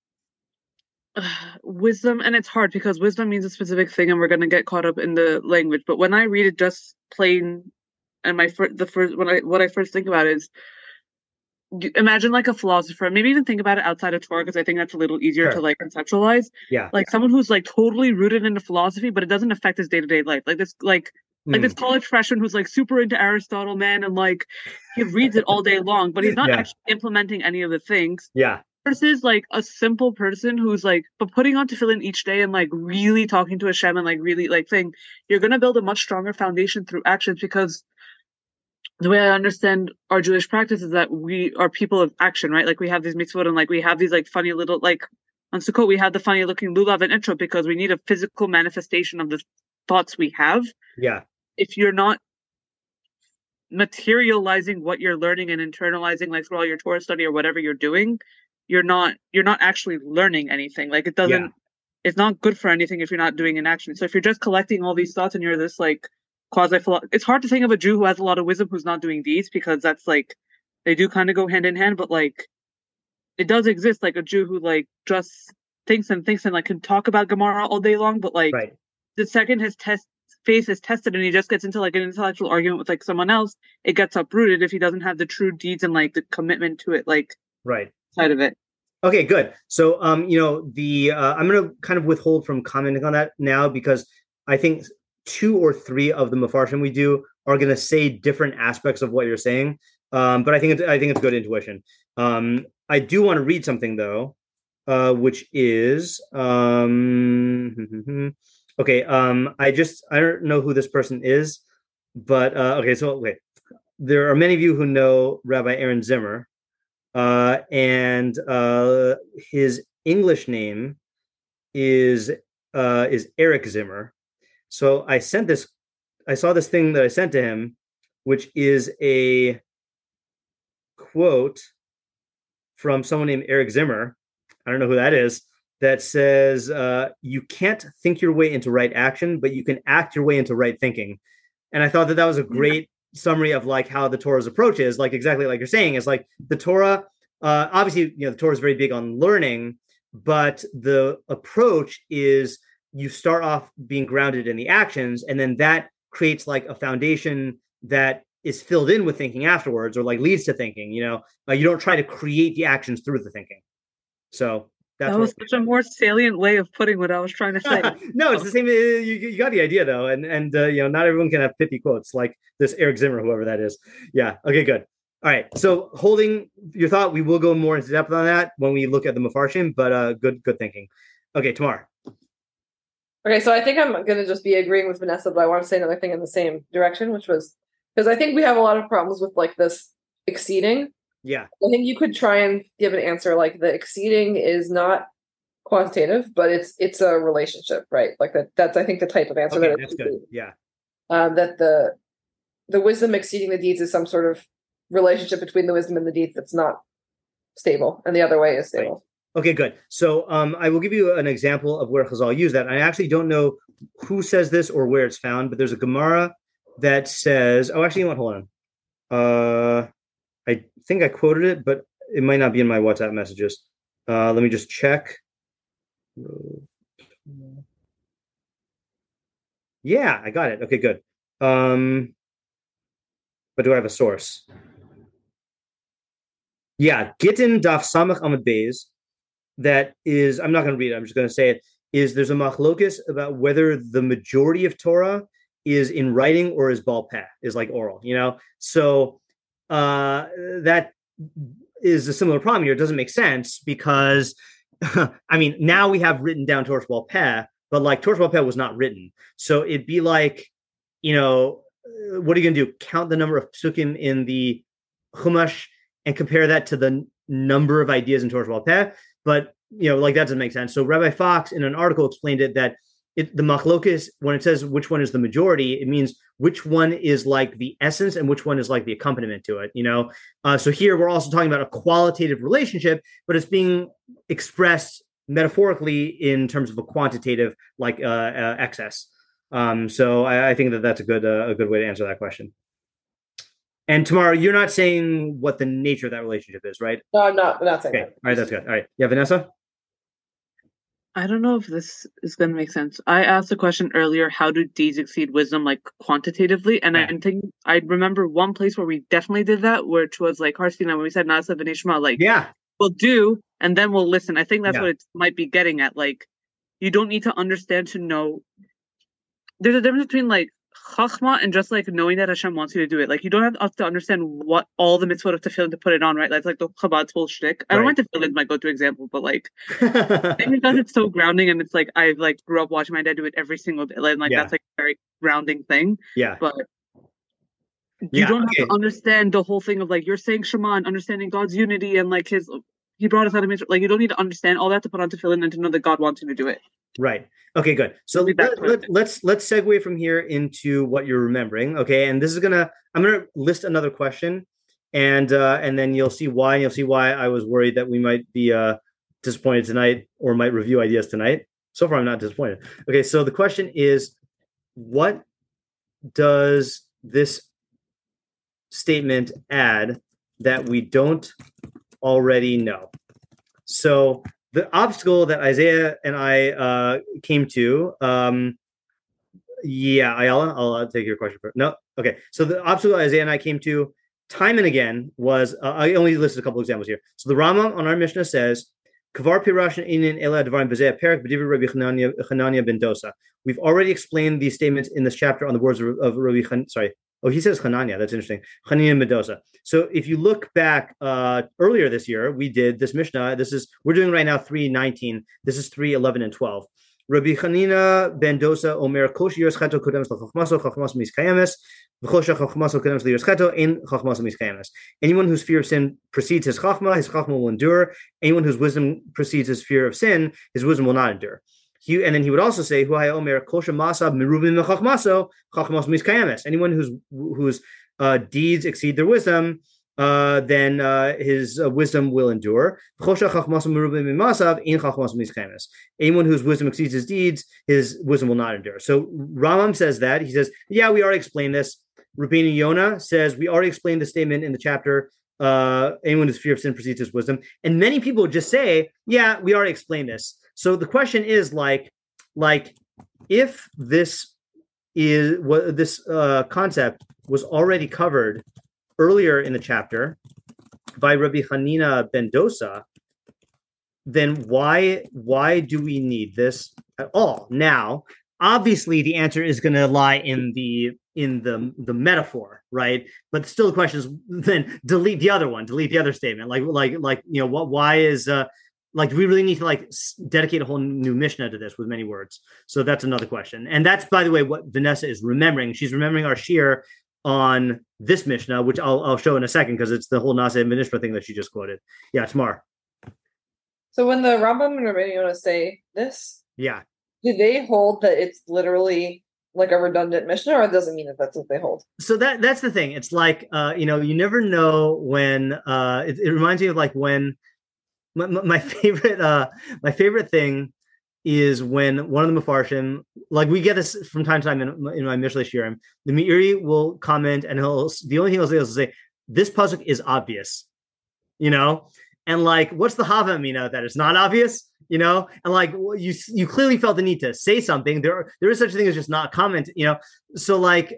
F: uh, wisdom, and it's hard because wisdom means a specific thing and we're going to get caught up in the language. But when I read it just plain, and my fir- the first when I what I first think about is, imagine like a philosopher, maybe even think about it outside of Torah because I think that's a little easier
A: Sure.
F: to like conceptualize.
A: Yeah.
F: Like someone who's like totally rooted into philosophy, but it doesn't affect his day-to-day life. Like this, like like
A: Mm.
F: this college freshman who's like super into Aristotle, man, and like he reads it all day long, but he's not
A: Yeah.
F: actually implementing any of the things.
A: Yeah.
F: Versus like a simple person who's like, but putting on tefillin each day and like really talking to Hashem and like really like thing, you're gonna build a much stronger foundation through actions because the way I understand our Jewish practice is that we are people of action, right? Like we have these mitzvot and like we have these like funny little like on Sukkot we have the funny looking lulav and intro because we need a physical manifestation of the thoughts we have.
A: Yeah.
F: If you're not materializing what you're learning and internalizing like through all your Torah study or whatever you're doing, you're not you're not actually learning anything. Like it doesn't
A: Yeah.
F: it's not good for anything if you're not doing an action. So if you're just collecting all these thoughts and you're this like quasi philo- it's hard to think of a Jew who has a lot of wisdom who's not doing deeds because that's like they do kind of go hand in hand, but like it does exist like a Jew who like just thinks and thinks and like can talk about Gemara all day long, but like
A: Right.
F: the second his test faith is tested and he just gets into like an intellectual argument with like someone else, it gets uprooted if he doesn't have the true deeds and like the commitment to it like
A: Right.
F: side of it.
A: Okay, good. So, um, you know, the uh, I'm going to kind of withhold from commenting on that now because I think two or three of the Mefarshim we do are going to say different aspects of what you're saying. Um, but I think it's, I think it's good intuition. Um, I do want to read something though, uh, which is um, okay. Um, I just I don't know who this person is, but uh, okay. So okay, there are many of you who know Rabbi Aaron Zimmer. Uh, and uh, his English name is uh, is Eric Zimmer. So I sent this, I saw this thing that I sent to him, which is a quote from someone named Eric Zimmer. I don't know who that is. That says, uh, "You can't think your way into right action, but you can act your way into right thinking." And I thought that that was a great summary of like how the Torah's approach is, like exactly like you're saying, is like the Torah, uh, obviously, you know, the Torah is very big on learning, but the approach is you start off being grounded in the actions, and then that creates like a foundation that is filled in with thinking afterwards, or like leads to thinking, you know, uh, you don't try to create the actions through the thinking. So that's
F: that was
A: what,
F: such a more salient way of putting what I was trying to say.
A: no, it's the same. You, you got the idea though. And, and, uh, you know, not everyone can have pithy quotes like this Eric Zimmer, whoever that is. Yeah. Okay, good. All right. So holding your thought, we will go more into depth on that when we look at the Mefarshim, but uh, good, good thinking. Okay. Tamar.
B: Okay. So I think I'm going to just be agreeing with Vanessa, but I want to say another thing in the same direction, which was because I think we have a lot of problems with like this exceeding.
A: Yeah.
B: I think you could try and give an answer like the exceeding is not quantitative, but it's it's a relationship, right? Like that. That's I think the type of answer
A: Okay,
B: that it
A: that's
B: should
A: good.
B: be.
A: Yeah.
B: Um, that the the wisdom exceeding the deeds is some sort of relationship between the wisdom and the deeds that's not stable, and the other way is stable.
A: Right. Okay, good. So um, I will give you an example of where Chazal used that. I actually don't know who says this or where it's found, but there's a Gemara that says, oh, actually, you know what? Hold on. Uh, I think I quoted it, but it might not be in my WhatsApp messages. Uh, let me just check. Yeah, I got it. Okay, good. Um, but do I have a source? Yeah, Gittin Daf Samach Amud Beis. That is, I'm not going to read it. I'm just going to say it. Is there's a machlokus about whether the majority of Torah is in writing or is bal peh, is like oral, you know? So uh, that is a similar problem here. It doesn't make sense because, I mean, now we have written down Torah bal peh, but like Torah bal peh was not written. So it'd be like, you know, what are you going to do? Count the number of psukim in the Chumash and compare that to the number of ideas in Torah bal peh? But, you know, like that doesn't make sense. So Rabbi Fox in an article explained it that it, the machlokus, when it says which one is the majority, it means which one is like the essence and which one is like the accompaniment to it, you know? Uh, so here we're also talking about a qualitative relationship, but it's being expressed metaphorically in terms of a quantitative like uh, uh, excess. Um, so I, I think that that's a good uh, a good way to answer that question. And Tamara, you're not saying what the nature of that relationship is, right?
B: No, I'm not. I'm not saying
A: Okay.
B: that.
A: All right, that's good. All right. Yeah, Vanessa?
F: I don't know if this is going to make sense. I asked the question earlier, how do deeds exceed wisdom, like quantitatively? And
A: Yeah.
F: I think I remember one place where we definitely did that, which was like Harstina, when we said Nasa Vinishma, like,
A: Yeah.
F: we'll do, and then we'll listen. I think that's
A: Yeah.
F: what it might be getting at. Like, you don't need to understand to know. There's a difference between like chachma and just like knowing that Hashem wants you to do it. Like, you don't have to understand what all the mitzvot of tefillin to put it on, right? That's like the Chabad's whole shtick. I don't
A: Right.
F: mind tefillin, my go-to example, but like, maybe because it's so grounding, and it's like I like grew up watching my dad do it every single day. Like, like
A: Yeah.
F: that's like a very grounding thing.
A: Yeah.
F: But you
A: Yeah,
F: don't
A: okay.
F: have to understand the whole thing of like you're saying Shema and understanding God's unity and like his he brought us out of misery. Like, you don't need to understand all that to put on tefillin and to know that God wants you to do it.
A: Right. Okay, good. So
F: Maybe that's
A: let,
F: what it
A: let, let's let's segue from here into what you're remembering. Okay, and this is gonna I'm gonna list another question, and uh, and then you'll see why. You'll see why I was worried that we might be uh, disappointed tonight or might review ideas tonight. So far, I'm not disappointed. Okay, so the question is, what does this statement add that we don't already know? So the obstacle that Isaiah and I uh, came to, um, yeah, Ayala, I'll, I'll take your question first. No, okay. So the obstacle Isaiah and I came to time and again was, uh, I only listed a couple examples here. So the Rambam on our Mishnah says, Kavar Pirash Inin Ela Devarim B'Zeh Perak B'Divrei Rabbi Chananya Chananya ben Dosa. We've already explained these statements in this chapter on the words of, of Rabbi Chan, sorry. Oh, he says Hanania. That's interesting. Hanania Medosa. So if you look back uh, earlier this year, we did this Mishnah. This is, we're doing right now three nineteen. This is three eleven and twelve. Rabbi Chanina ben Dosa Omer Kosh Yeres Chato Kodems L'Chachmaso Chachmas Miskayames V'Chosha Chachmaso Kodems L'Yeres Chato Ein Chachmaso Miskayames. Anyone whose fear of sin precedes his Chachma, his Chachma will endure. Anyone whose wisdom precedes his fear of sin, his wisdom will not endure. He, and then he would also say, Omer Kosha Masab Mirubim Chachmaso Chachmas Miskayames. Anyone whose whose uh, deeds exceed their wisdom, uh, then uh, his uh, wisdom will endure. Anyone whose wisdom exceeds his deeds, his wisdom will not endure. So Rambam says that. He says, yeah, we already explained this. Rabbeinu Yonah says, we already explained the statement in the chapter, uh, anyone whose fear of sin precedes his wisdom. And many people just say, yeah, we already explained this. So the question is like, like if this is what this uh, concept was already covered earlier in the chapter by Rabbi Hanina ben Dosa, then why why do we need this at all? Now, obviously, the answer is going to lie in the in the the metaphor, right? But still, the question is then delete the other one, delete the other statement. Like like like you know what? Why is uh, like do we really need to like dedicate a whole new Mishnah to this with many words? So that's another question. And that's, by the way, what Vanessa is remembering. She's remembering our shir on this Mishnah, which I'll I'll show in a second because it's the whole Nasa Mishnah thing that she just quoted. Yeah, Tamar.
B: So when the Rambam and Rabbeinu Yonah say this,
A: Yeah.
B: do they hold that it's literally like a redundant Mishnah, or it doesn't mean that that's what they hold?
A: So that that's the thing. It's like uh, you know, you never know when. Uh, it, it reminds me of like when my, my favorite uh, my favorite thing is when one of the Mefarshim, like we get this from time to time in, in my Mishlei Shirim, the Meiri will comment and he'll, the only thing he'll say is say, this pasuk is obvious, you know? And like, what's the Hava Amina that it's not obvious, you know? And like, you you clearly felt the need to say something. There, there is such a thing as just not comment, you know? So like,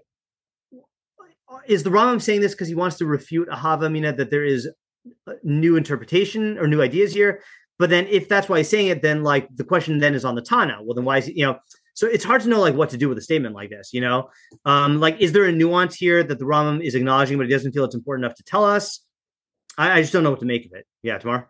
A: is the Rambam saying this because he wants to refute a Hava Amina that there is new interpretation or new ideas here? But then if that's why he's saying it, then like the question then is on the Tana. Well, then why is he, you know, so it's hard to know like what to do with a statement like this, you know, um, like, is there a nuance here that the Rambam is acknowledging, but he doesn't feel it's important enough to tell us? I, I just don't know what to make of it. Yeah. Tamar?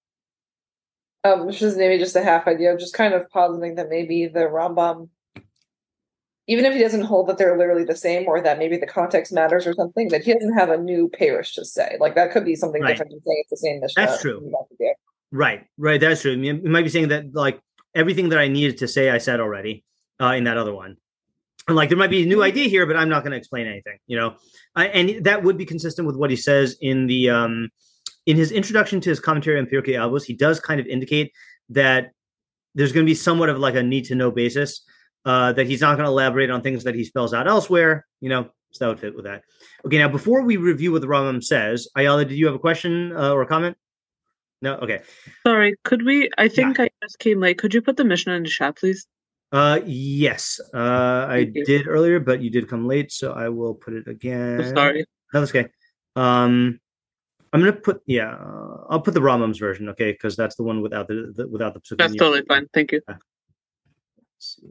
B: Um, which is maybe just a half idea of just kind of positing that maybe the Rambam, even if he doesn't hold that they're literally the same, or that maybe the context matters or something, that he doesn't have a new parish to say. Like that could be something
A: Right.
B: different than saying it's the same Mishnah.
A: That's true. Right, right. That's true. I mean, it might be saying that like everything that I needed to say, I said already uh, in that other one. And like there might be a new idea here, but I'm not going to explain anything, you know. I, and that would be consistent with what he says in the um, in his introduction to his commentary on Pirkei Avos. He does kind of indicate that there's going to be somewhat of like a need to know basis, uh, that he's not going to elaborate on things that he spells out elsewhere, you know. So that would fit with that. Okay, now before we review what the Rambam says, Ayala, did you have a question uh, or a comment? No? Okay.
F: Sorry, could we? I think yeah. I just came late. Could you put the Mishnah in the chat, please?
A: Uh, yes. Uh, I did earlier, but you did come late, so I will put it again.
F: I'm sorry.
A: No, that's okay. Um, I'm gonna put yeah. Uh, I'll put the Rambam's version, okay, because that's the one without the, the without the.
F: That's totally fine. Thank you.
A: Let's see.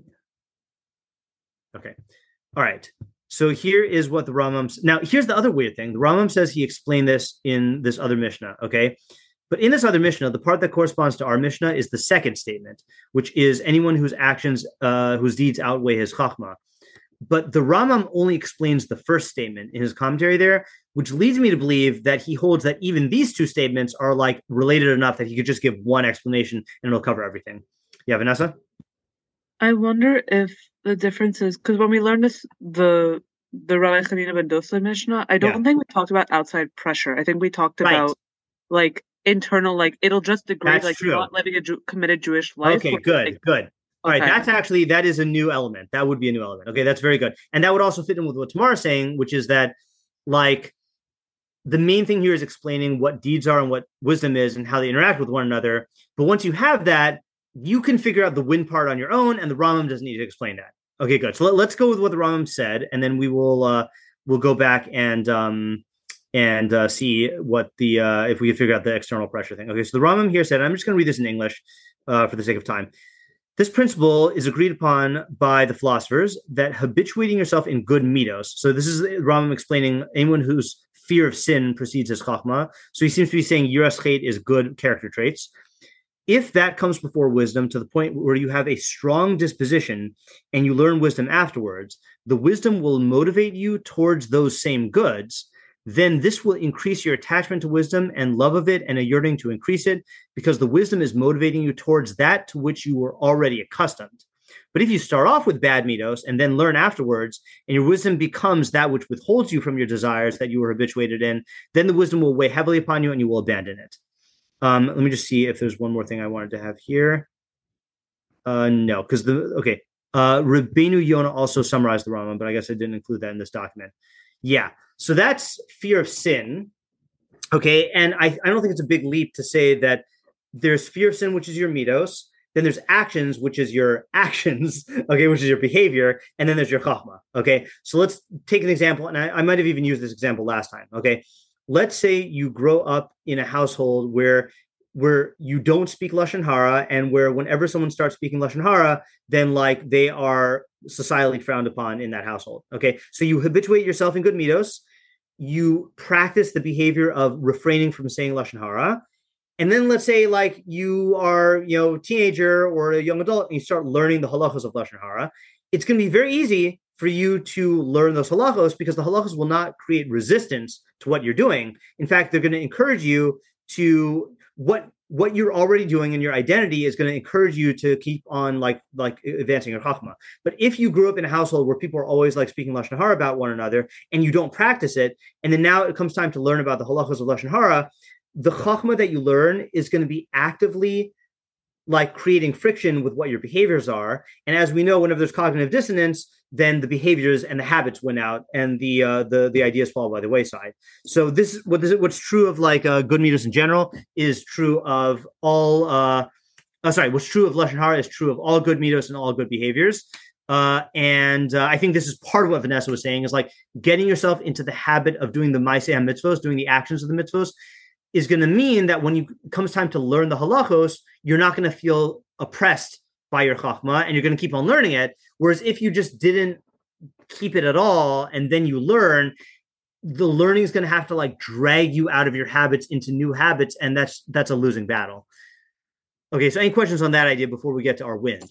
A: Okay. All right. So here is what the Rambam. Now here's the other weird thing. The Rambam says he explained this in this other Mishnah. Okay. But in this other Mishnah, the part that corresponds to our Mishnah is the second statement, which is anyone whose actions, uh, whose deeds outweigh his chachma. But the Rambam only explains the first statement in his commentary there, which leads me to believe that he holds that even these two statements are like related enough that he could just give one explanation and it'll cover everything. Yeah, Vanessa?
F: I wonder if the difference is, because when we learned this, the the Rabbi Chanina ben Dosa Mishnah, I don't
A: Yeah.
F: think we talked about outside pressure. I think we talked
A: Right.
F: about like internal, like it'll just degrade
A: That's
F: like
A: true.
F: not living a Jew- committed Jewish life.
A: Okay,
F: where,
A: good,
F: like,
A: good. All right,
F: Okay.
A: that's actually, that is a new element. That would be a new element. Okay, that's very good. And that would also fit in with what Tamara is saying, which is that, like, the main thing here is explaining what deeds are and what wisdom is and how they interact with one another. But once you have that, you can figure out the win part on your own, and the Rambam doesn't need to explain that. Okay, good. So let, let's go with what the Rambam said, and then we will uh, we'll go back and um, and uh, see what the uh, if we can figure out the external pressure thing. Okay, so the Rambam here said, I'm just going to read this in English uh, for the sake of time. This principle is agreed upon by the philosophers that habituating yourself in good midos. So this is Rambam explaining anyone whose fear of sin precedes his chachma. So he seems to be saying yiras chet is good character traits. If that comes before wisdom to the point where you have a strong disposition and you learn wisdom afterwards, the wisdom will motivate you towards those same goods. Then this will increase your attachment to wisdom and love of it and a yearning to increase it, because the wisdom is motivating you towards that to which you were already accustomed. But if you start off with bad midos and then learn afterwards, and your wisdom becomes that which withholds you from your desires that you were habituated in, then the wisdom will weigh heavily upon you and you will abandon it. Um, let me just see if there's one more thing I wanted to have here. Uh, no, because the, okay. Uh, Rabbeinu Yonah also summarized the Rambam, but I guess I didn't include that in this document. Yeah. So that's fear of sin. Okay. And I, I don't think it's a big leap to say that there's fear of sin, which is your midos. Then there's actions, which is your actions, okay, which is your behavior. And then there's your chachma. Okay. So let's take an example. And I, I might have even used this example last time. Okay. Let's say you grow up in a household where where you don't speak Lashon Hara, and where whenever someone starts speaking Lashon Hara, then like they are societally frowned upon in that household. Okay. So you habituate yourself in good midos. You practice the behavior of refraining from saying Lashon Hara. And then let's say like you are, you know, teenager or a young adult and you start learning the halachos of Lashon Hara. It's going to be very easy for you to learn those halachos because the halachos will not create resistance to what you're doing. In fact, they're going to encourage you to what what you're already doing, and your identity is going to encourage you to keep on like like advancing your chachma. But if you grew up in a household where people are always like speaking Lashon Hara about one another and you don't practice it, and then now it comes time to learn about the halachos of Lashon Hara, the chachma that you learn is going to be actively like creating friction with what your behaviors are. And as we know, whenever there's cognitive dissonance, then the behaviors and the habits win out, and the uh, the the ideas fall by the wayside. So this what this what's true of like uh, good midos in general is true of all. Uh, oh, sorry, what's true of lashon hara is true of all good midos and all good behaviors. Uh, and uh, I think this is part of what Vanessa was saying, is like getting yourself into the habit of doing the ma'aseh mitzvos, doing the actions of the mitzvos, is going to mean that when you comes time to learn the halachos, you're not going to feel oppressed by your chachma, and you're going to keep on learning it. Whereas if you just didn't keep it at all, and then you learn, the learning is going to have to like drag you out of your habits into new habits, and that's that's a losing battle. Okay, so any questions on that idea before we get to our wind?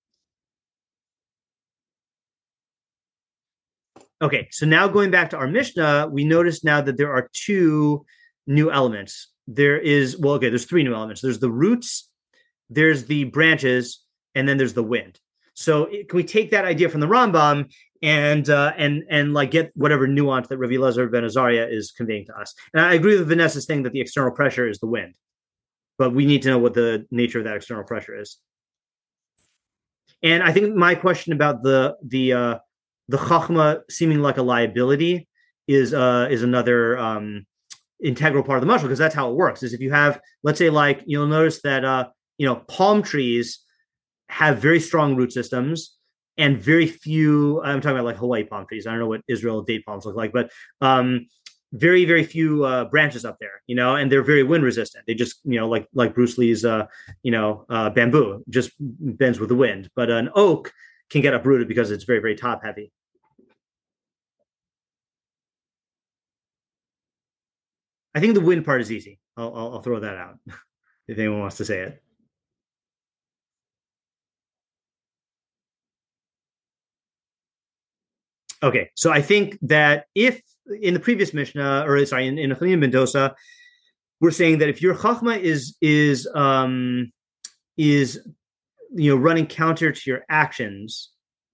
A: Okay, so now going back to our Mishnah, we notice now that there are two new elements. There is, well, okay, there's three new elements. There's the roots, there's the branches, and then there's the wind. So can we take that idea from the Rambam and uh, and and like get whatever nuance that Rav Elazar ben Azariah is conveying to us? And I agree with Vanessa's thing that the external pressure is the wind, but we need to know what the nature of that external pressure is. And I think my question about the the uh, the chachma seeming like a liability is uh, is another um, integral part of the mashal, because that's how it works. Is if you have, let's say, like you'll notice that uh, you know palm trees have very strong root systems and very few. I'm talking about like Hawaii palm trees. I don't know what Israel date palms look like, but um, very very few uh, branches up there, you know, and they're very wind resistant. They just, you know, like like Bruce Lee's, uh, you know, uh, bamboo just bends with the wind. But an oak can get uprooted because it's very very top heavy. I think the wind part is easy. I'll, I'll, I'll throw that out if anyone wants to say it. Okay, so I think that if in the previous Mishnah, or sorry, in, in Chaim ben Dosa, we're saying that if your chachma is is um, is you know running counter to your actions,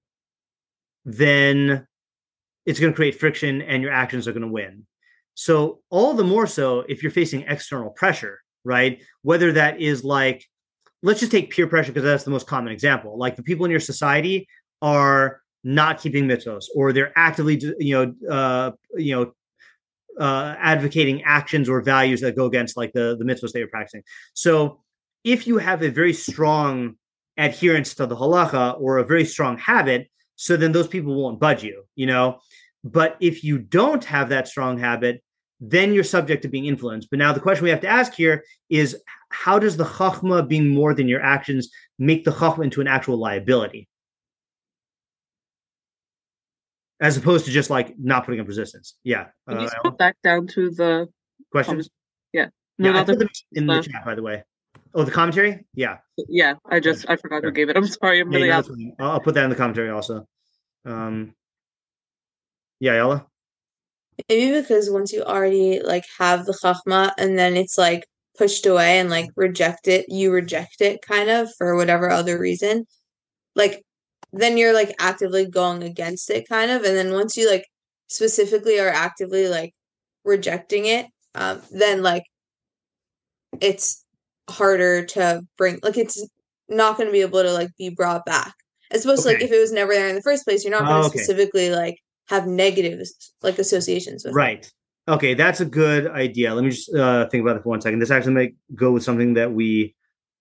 A: then it's going to create friction, and your actions are going to win. So all the more so if you're facing external pressure, right? Whether that is like, let's just take peer pressure because that's the most common example. Like the people in your society are not keeping mitzvos, or they're actively, you know, uh, you know, uh, advocating actions or values that go against like the, the mitzvos that you're practicing. So if you have a very strong adherence to the halacha or a very strong habit, so then those people won't budge you, you know. But if you don't have that strong habit, then you're subject to being influenced. But now the question we have to ask here is, how does the chachma being more than your actions make the chachma into an actual liability? As opposed to just like not putting up resistance. Yeah.
F: Can you
A: Uh,
F: scroll back down to the
A: questions?
F: Yeah. No,
A: Yeah, I
F: not
A: put
F: the,
A: them in the chat, by the way. Oh, the commentary? Yeah.
F: yeah, I just I forgot who gave it. I'm sorry. I'm
A: Yeah,
F: really
A: no,
F: out.
A: that's fine. I'll, I'll put that in the commentary also. Um, yeah, Yala?
C: Maybe because once you already like have the chachma and then it's like pushed away and like reject it, you reject it kind of for whatever other reason. Like then you're like actively going against it kind of. And then once you like specifically are actively like rejecting it, um, then like it's harder to bring, like it's not going to be able to like be brought back. As opposed
A: Okay.
C: to like if it was never there in the first place, you're not going to
A: Oh, okay.
C: specifically like have negative like associations with it.
A: Right. Okay, that's a good idea. Let me just uh, think about it for one second. This actually might go with something that we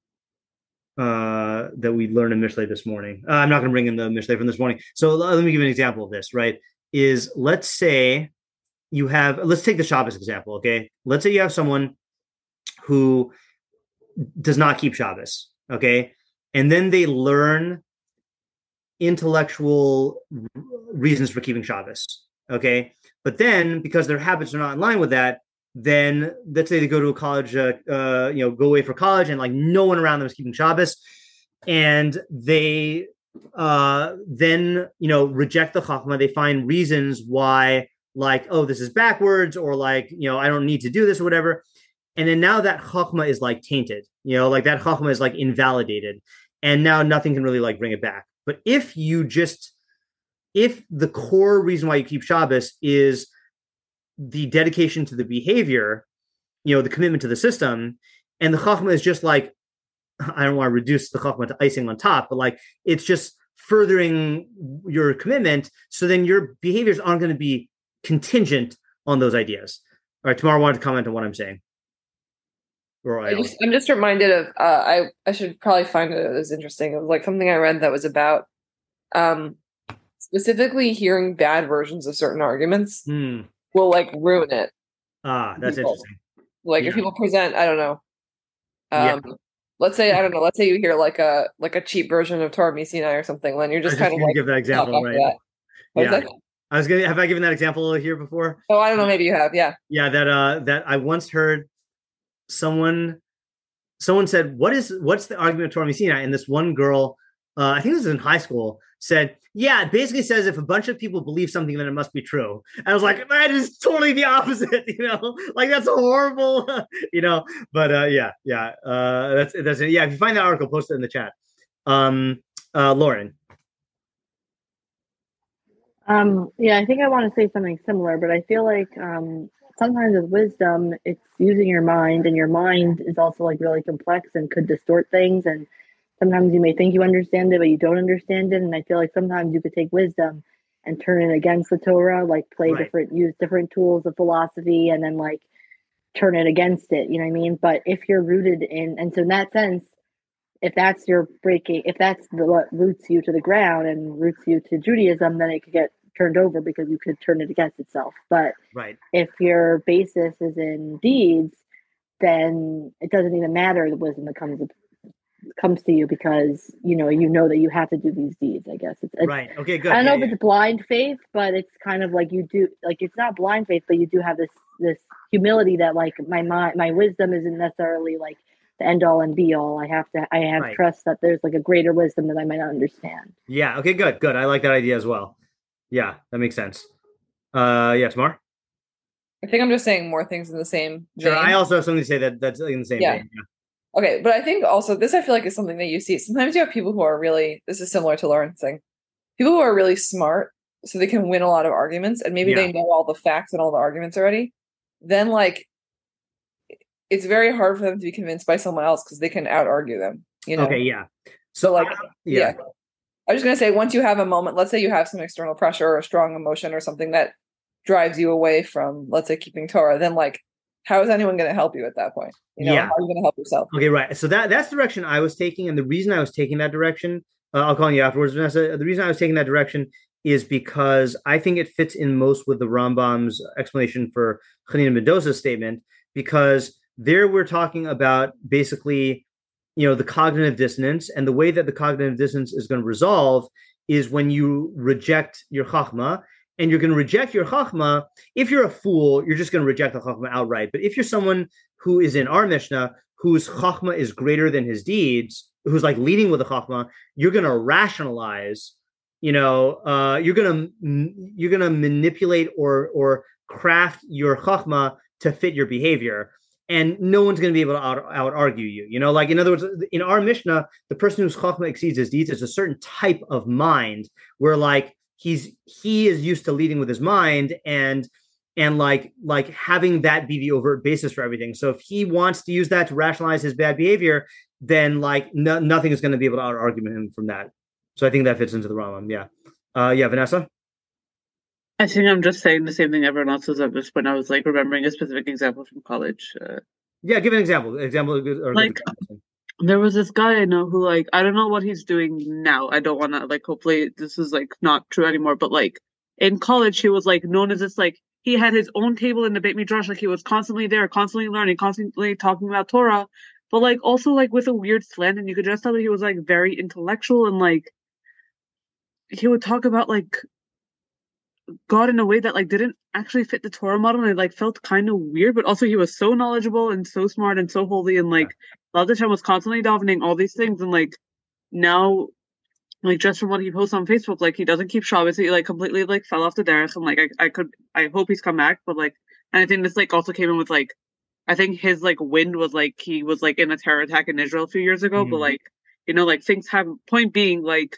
A: uh, that we learned in Mishlei this morning. Uh, I'm not going to bring in the Mishlei from this morning. So let me give you an example of this, right? Is let's say you have, let's take the Shabbos example, okay? Let's say you have someone who does not keep Shabbos, okay? And then they learn intellectual reasons for keeping Shabbos, okay? But then, because their habits are not in line with that, then let's say they go to a college, uh, uh, you know, go away for college, and like no one around them is keeping Shabbos, and they uh, then, you know, reject the Chachma. They find reasons why, like, oh, this is backwards, or like, you know, I don't need to do this or whatever. And then now that Chachma is like tainted, you know, like that Chachma is like invalidated, and now nothing can really like bring it back. But if you just, if the core reason why you keep Shabbos is the dedication to the behavior, you know, the commitment to the system, and the Chachma is just like I don't want to reduce the chachma to icing on top, but like it's just furthering your commitment. So then your behaviors aren't going to be contingent on those ideas. All right, Tamara wanted to comment on what I'm saying. Or
B: I just, I'm just reminded of uh, I I should probably find it as interesting. It was like something I read that was about um, specifically hearing bad versions of certain arguments
A: Hmm.
B: will like ruin it.
A: Ah, that's
B: People.
A: interesting.
B: Like
A: Yeah.
B: if people present, I don't know.
A: Yeah.
B: Um, let's say I don't know. Let's say you hear like a like a cheap version of Torah Sinai or something. Then you're
A: I was
B: just
A: just
B: kind of
A: gonna
B: like
A: give that example,
B: stuck after
A: right?
B: that. What was
A: Yeah.
B: that?
A: I was gonna have I given that example here before?
B: Oh, I don't know. Maybe you have. Yeah.
A: Yeah, that uh that I once heard someone someone said, "What is what's the argument of Torah Messina?" And this one girl, uh, I think this was in high school, said, "Yeah, it basically says if a bunch of people believe something, then it must be true." And I was like, "That is totally the opposite," you know, like that's horrible, you know. But uh, yeah, yeah, uh, that's that's yeah. If you find that article, post it in the chat. Um, uh, Lauren.
D: Um, yeah, I think I want to say something similar, but I feel like um, sometimes with wisdom, it's using your mind, and your mind is also like really complex and could distort things. And sometimes you may think you understand it, but you don't understand it. And I feel like sometimes you could take wisdom and turn it against the Torah, like play
A: Right.
D: different, use different tools of philosophy, and then like turn it against it. You know what I mean? But if you're rooted in, and so in that sense, if that's your breaking, if that's the, what roots you to the ground and roots you to Judaism, then it could get turned over because you could turn it against itself. But
A: Right.
D: if your basis is in deeds, then it doesn't even matter the wisdom that comes comes to you because you know you know that you have to do these deeds. I guess it's, it's
A: Right. Okay. Good.
D: I don't know
A: Yeah,
D: if it's blind faith, but it's kind of like you do like it's not blind faith, but you do have this this humility that like my mind, my wisdom isn't necessarily like the end all and be all. I have to I have
A: Right.
D: trust that there's like a greater wisdom that I might not understand.
A: yeah. Okay. Good. Good. I like that idea as well. Yeah, that makes sense. Uh, yeah, Tamar.
B: I think I'm just saying more things in the same.
A: Sure.
B: vein.
A: I also have something to say that that's in the same
B: Yeah.
A: vein. Yeah.
B: Okay, but I think also this I feel like is something that you see. Sometimes you have people who are really this is similar to Lauren's thing. People who are really smart, so they can win a lot of arguments, and maybe
A: Yeah.
B: they know all the facts and all the arguments already. Then like it's very hard for them to be convinced by someone else because they can out argue them. You know.
A: Okay. Yeah.
B: So like
A: Yeah.
B: yeah. I was just gonna say once you have a moment, let's say you have some external pressure or a strong emotion or something that drives you away from, let's say, keeping Torah, then like how is anyone going to help you at that point? You know,
A: Yeah.
B: how are you going to help yourself?
A: Okay. Right. So that that's the direction I was taking, and the reason I was taking that direction, uh, I'll call you afterwards, Vanessa. The reason I was taking that direction is because I think it fits in most with the Rambam's explanation for Hanina Mendoza's statement, because there we're talking about basically, you know, the cognitive dissonance, and the way that the cognitive dissonance is going to resolve is when you reject your chachma. And you're going to reject your chachma. If you're a fool, you're just going to reject the chachma outright. But if you're someone who is in our Mishnah, whose chachma is greater than his deeds, who's like leading with the chachma, you're going to rationalize. You know, uh, you're going to you're going to manipulate or or craft your chachma to fit your behavior, and no one's going to be able to out, out argue you. You know, like in other words, in our Mishnah, the person whose chachma exceeds his deeds is a certain type of mind where like. He's he is used to leading with his mind and and like like having that be the overt basis for everything. So if he wants to use that to rationalize his bad behavior, then like no, nothing is going to be able to out argue him from that. So I think that fits into the Rambam. Yeah, uh, yeah, Vanessa.
F: I think I'm just saying the same thing everyone else says at this point. I was like remembering a specific example from college. Uh,
A: yeah, give an example. Example or
F: like. There was this guy I know who, like, I don't know what he's doing now. I don't want to, like, hopefully this is, like, not true anymore. But, like, in college, he was, like, known as this, like, he had his own table in the Beit Midrash. Like, he was constantly there, constantly learning, constantly talking about Torah. But, like, also, like, with a weird slant. And you could just tell that he was, like, very intellectual. And, like, he would talk about, like, God in a way that, like, didn't actually fit the Torah model. And it, like, felt kind of weird. But also, he was so knowledgeable and so smart and so holy. And, like, Lav Hashem was constantly davening all these things, and like now, like just from what he posts on Facebook, like he doesn't keep Shabbos. He like completely like fell off the derech, and like I, I could, I hope he's come back, but like, and I think this like also came in with like, I think his like wind was like he was like in a terror attack in Israel a few years ago, mm. but like you know like things have. Point being like,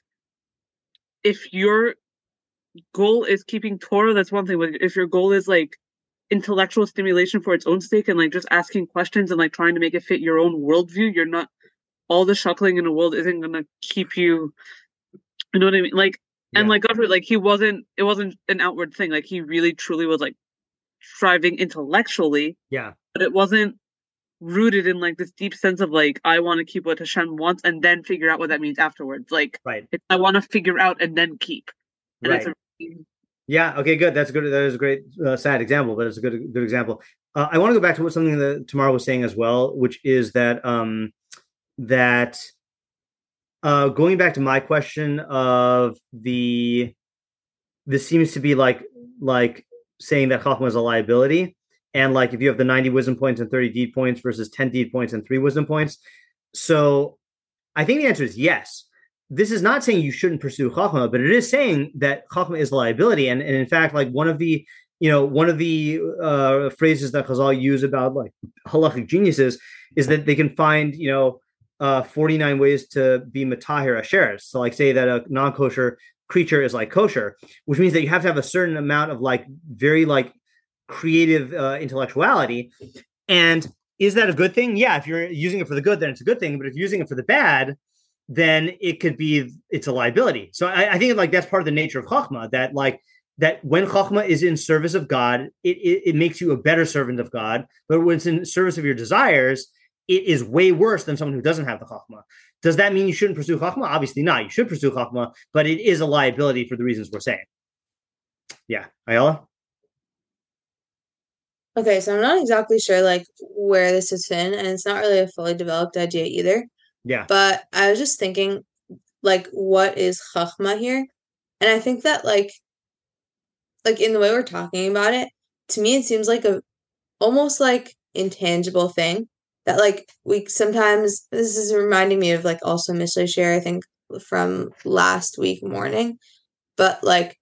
F: if your goal is keeping Torah, that's one thing. But if your goal is like intellectual stimulation for its own sake and like just asking questions and like trying to make it fit your own worldview, you're not all the shuckling in the world isn't gonna keep you. You know what I mean? Like, and
A: Yeah.
F: like Godfrey, like he wasn't. It wasn't an outward thing. Like he really, truly was like striving intellectually,
A: Yeah.
F: but it wasn't rooted in like this deep sense of like I want to keep what Hashem wants and then figure out what that means afterwards. Like,
A: Right.
F: it's, I want to figure out and then keep. And
A: Right.
F: it's a,
A: Yeah. Okay. Good. That's good. That is a great uh, sad example, but it's a good good example. Uh, I want to go back to what something that Tamara was saying as well, which is that um, that uh, going back to my question of the this seems to be like like saying that Chachma is a liability, and like if you have the ninety wisdom points and thirty deed points versus ten deed points and three wisdom points. So I think the answer is yes. This is not saying you shouldn't pursue Chachma, but it is saying that Chachma is a liability. And, and in fact, like one of the, you know, one of the uh, phrases that Chazal use about like halachic geniuses is that they can find, you know, uh, forty-nine ways to be matahir asheres. So like say that a non-kosher creature is like kosher, which means that you have to have a certain amount of like very like creative uh, intellectuality. And is that a good thing? Yeah. If you're using it for the good, then it's a good thing. But if you're using it for the bad, then it could be, it's a liability. So I, I think like that's part of the nature of Chachma, that like, that when Chachma is in service of God, it, it, it makes you a better servant of God. But when it's in service of your desires, it is way worse than someone who doesn't have the Chachma. Does that mean you shouldn't pursue Chachma? Obviously not. You should pursue Chachma, but it is a liability for the reasons we're saying. Yeah. Ayala?
C: Okay, so I'm not exactly sure like where this is in, and it's not really a fully developed idea either.
A: Yeah.
C: But I was just thinking, like, what is Chachma here? And I think that like like in the way we're talking about it, to me it seems like a almost like intangible thing that like we sometimes, this is reminding me of like also Mishlei Share, I think from last week morning, but like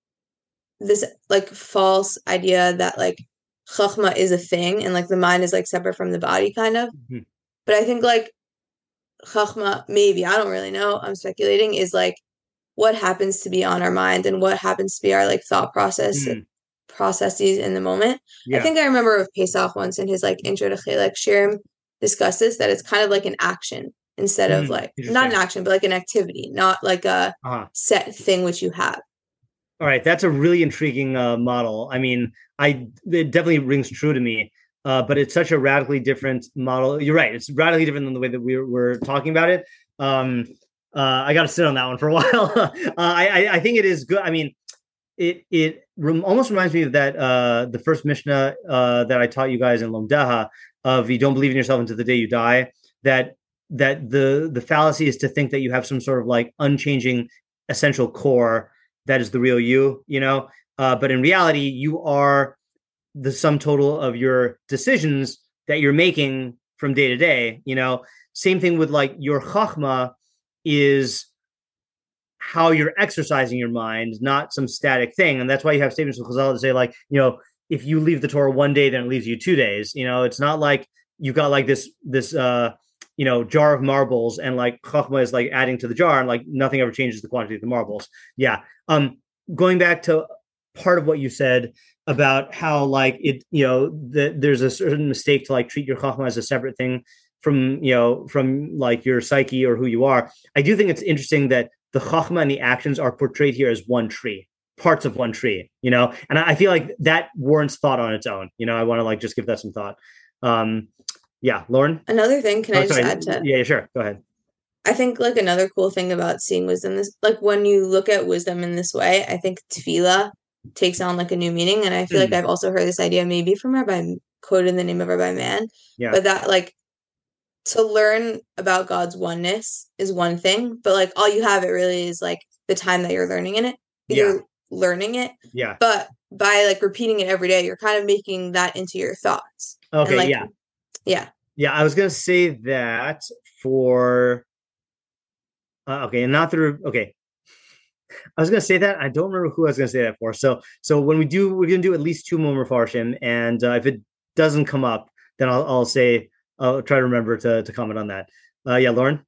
C: this like false idea that like Chachma is a thing and like the mind is like separate from the body kind of.
A: Mm-hmm.
C: But I think like Chachma, maybe, I don't really know, I'm speculating, is like what happens to be on our mind and what happens to be our like thought process
A: Mm.
C: processes in the moment.
A: Yeah.
C: I think I remember with Pesach once in his like intro to Chelek Shirim discussed this, that it's kind of like an action instead of
A: Mm,
C: like not
A: interesting.
C: an action, but like an activity, not like a
A: Uh-huh.
C: set thing which you have.
A: All right, that's a really intriguing uh, model. I mean, I it definitely rings true to me, uh, but it's such a radically different model. You're right; it's radically different than the way that we were, we're talking about it. Um, uh, I got to sit on that one for a while. uh, I, I think it is good. I mean, it it rem- almost reminds me of that uh, the first Mishnah uh, that I taught you guys in Lomdeha of you don't believe in yourself until the day you die. That that the the fallacy is to think that you have some sort of like unchanging essential core that is the real you, you know, uh, but in reality, you are the sum total of your decisions that you're making from day to day, you know. Same thing with like your chachma is how you're exercising your mind, not some static thing. And that's why you have statements with Chazal to say like, you know, if you leave the Torah one day, then it leaves you two days. You know, it's not like you've got like this, this, uh, you know, jar of marbles and like Chachma is like adding to the jar and like nothing ever changes the quantity of the marbles. Yeah. Um, going back to part of what you said about how like it, you know, that there's a certain mistake to like treat your Chachma as a separate thing from, you know, from like your psyche or who you are. I do think it's interesting that the Chachma and the actions are portrayed here as one tree, parts of one tree, you know, and I feel like that warrants thought on its own. You know, I want to like just give that some thought. Um, Yeah, Lauren?
C: Another thing, can
A: Oh,
C: I just
A: sorry.
C: add to?
A: Yeah, sure. Go ahead.
C: I think like another cool thing about seeing wisdom is like when you look at wisdom in this way, I think tefillah takes on like a new meaning. And I feel
A: Mm.
C: like I've also heard this idea maybe from Rabbi, quoted in the name of Rabbi Mann,
A: Yeah.
C: but that like to learn about God's oneness is one thing, but like all you have it really is like the time that you're learning in it. You're learning it,
A: Yeah.
C: but by like repeating it every day, you're kind of making that into your thoughts.
A: Okay.
C: And, like,
A: yeah.
C: Yeah.
A: Yeah. I was going to say that for, uh, okay. And not through, okay. I was going to say that. I don't remember who I was going to say that for. So, so when we do, we're going to do at least two more Mefarshim. And uh, if it doesn't come up, then I'll, I'll say, I'll try to remember to, to comment on that. Uh, yeah, Lauren?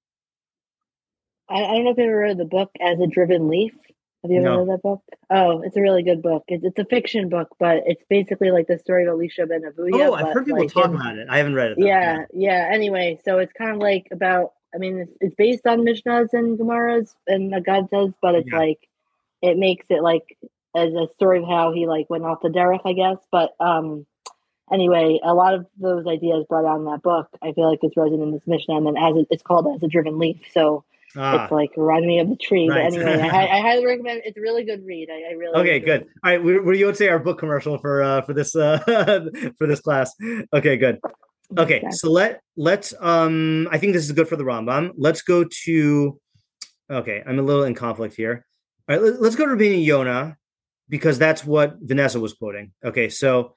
D: I, I don't know if you ever read the book As a Driven Leaf. Have you ever
A: No.
D: read that book? Oh, it's a really good book. It's, it's a fiction book, but it's basically like the story of Elisha ben Avuya.
A: Oh, I've
D: but
A: heard people
D: like
A: talk
D: in-
A: about it. I haven't read it. Though.
D: Yeah, yeah. Anyway, so it's kind of like about I mean, it's, it's based on Mishnahs and Gemaras and Agadas, but it's
A: Yeah.
D: like it makes it like as a story of how he like went off the derech, I guess. But um, anyway, a lot of those ideas brought out in that book, I feel like it's resonant in this Mishnah, and then as it, it's called as a driven leaf, so
A: Ah,
D: it's like reminding me of the tree.
A: right.
D: But anyway, I, I highly recommend. It's a really good read. I, I really
A: okay,
D: enjoyed
A: good.
D: it.
A: All right, what, what do you would say our book commercial for uh for this uh for this class? Okay, good. Okay,
D: Exactly.
A: so let let's um I think this is good for the Rambam. Let's go to okay, I'm a little in conflict here. All right, let, let's go to Rabbeinu Yonah because that's what Vanessa was quoting. Okay, so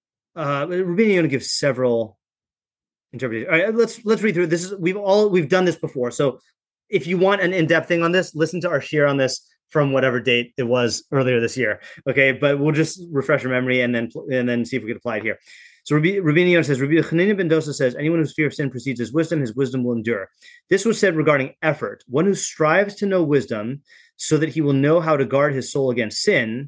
A: uh Rabbeinu Yonah gives several interpretations. All right, let's let's read through this. Is we've all we've done this before. So if you want an in-depth thing on this, listen to our share on this from whatever date it was earlier this year. Okay, but we'll just refresh your memory and then and then see if we can apply it here. So Rabbi Rabbeinu Yonah says, Rabbi Chanina ben Dosa says, anyone whose fear of sin precedes his wisdom, his wisdom will endure. This was said regarding effort. One who strives to know wisdom so that he will know how to guard his soul against sin,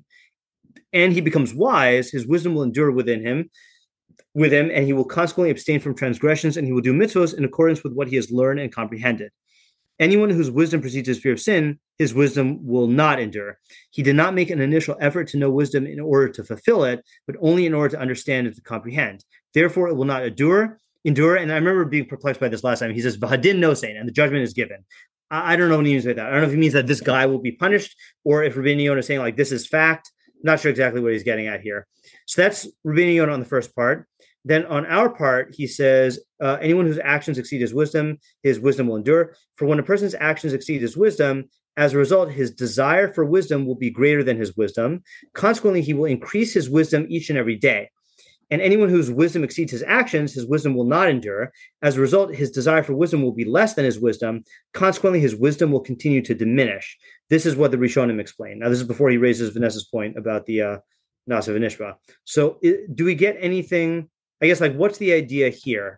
A: and he becomes wise, his wisdom will endure within him, with him, and he will consequently abstain from transgressions, and he will do mitzvahs in accordance with what he has learned and comprehended. Anyone whose wisdom precedes his fear of sin, his wisdom will not endure. He did not make an initial effort to know wisdom in order to fulfill it, but only in order to understand and to comprehend. Therefore, it will not endure. Endure. And I remember being perplexed by this last time. He says, "V'hadin nosein," and the judgment is given. I, I don't know what he means by that. I don't know if he means that this guy will be punished, or if Rabbeinu Yonah is saying like this is fact. Not sure exactly what he's getting at here. So that's Rabbeinu Yonah on the first part. Then on our part, he says, uh, anyone whose actions exceed his wisdom, his wisdom will endure. For when a person's actions exceed his wisdom, as a result, his desire for wisdom will be greater than his wisdom. Consequently, he will increase his wisdom each and every day. And anyone whose wisdom exceeds his actions, his wisdom will not endure. As a result, his desire for wisdom will be less than his wisdom. Consequently, his wisdom will continue to diminish. This is what the Rishonim explain. Now, this is before he raises Vanessa's point about the uh, Nasa V'nishba. So it, do we get anything... I guess, like, what's the idea here?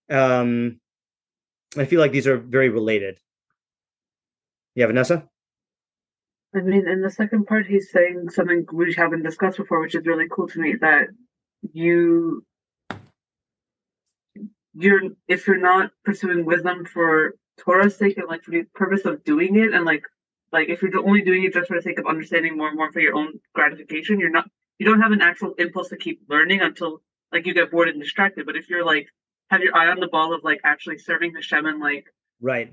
A: Um, I feel like these are very related. Yeah, Vanessa?
F: I mean, in the second part, he's saying something we haven't discussed before, which is really cool to me, that you, you're, if you're not pursuing wisdom for Torah's sake and, like, for the purpose of doing it, and, like, like if you're only doing it just for the sake of understanding more and more for your own gratification, you're not, you don't have an actual impulse to keep learning until like you get bored and distracted. But if you're like have your eye on the ball of like actually serving Hashem and like
A: right,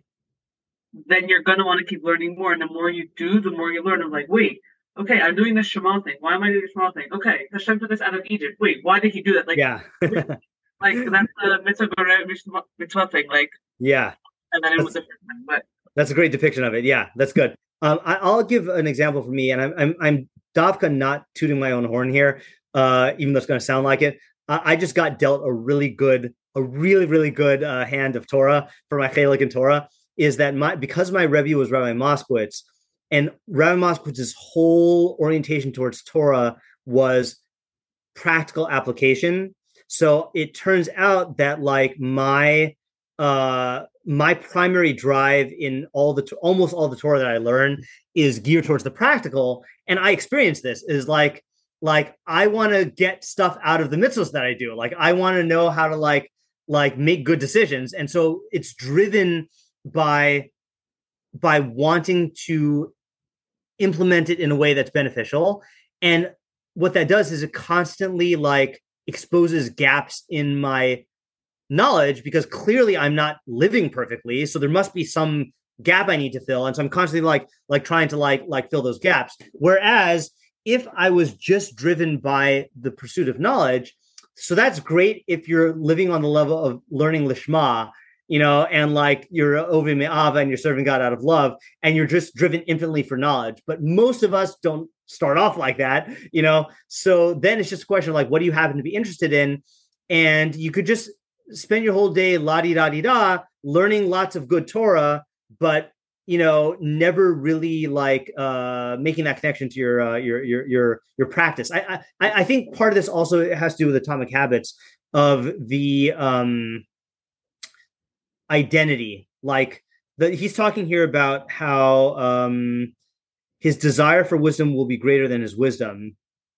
F: then you're gonna want to keep learning more. And the more you do, the more you learn. I'm like, wait, okay, I'm doing this Shema thing. Why am I doing this Shema thing? Okay, Hashem took us out of Egypt. Wait, why did he do that? Like,
A: yeah,
F: like that's the mitzvah mitzvah mitzvah thing. Like,
A: yeah,
F: and then it was different. But
A: that's a great depiction of it. Yeah, that's good. Um, I, I'll give an example for me, and I'm I'm, I'm Davka not tooting my own horn here, uh, even though it's going to sound like it. I just got dealt a really good, a really, really good uh, hand of Torah for my Chelik in Torah. Is that my because my Rebbe was Rabbi Moskowitz, and Rabbi Moskowitz's whole orientation towards Torah was practical application. So it turns out that like my uh, my primary drive in all the almost all the Torah that I learn is geared towards the practical, and I experienced this is like. Like I want to get stuff out of the mitzvahs that I do. Like I want to know how to like like make good decisions, and so it's driven by by wanting to implement it in a way that's beneficial. And what that does is it constantly like exposes gaps in my knowledge because clearly I'm not living perfectly. So there must be some gap I need to fill, and so I'm constantly like like trying to like like fill those gaps. Whereas if I was just driven by the pursuit of knowledge, so that's great if you're living on the level of learning Lishma, you know, and like you're Ovi Me'ava and you're serving God out of love, and you're just driven infinitely for knowledge. But most of us don't start off like that, you know. So then it's just a question of like, what do you happen to be interested in? And you could just spend your whole day la-di-da-di-da learning lots of good Torah, but you know, never really like uh, making that connection to your uh, your your your your practice. I, I I think part of this also has to do with atomic habits of the um, identity. Like the, he's talking here about how um, his desire for wisdom will be greater than his wisdom.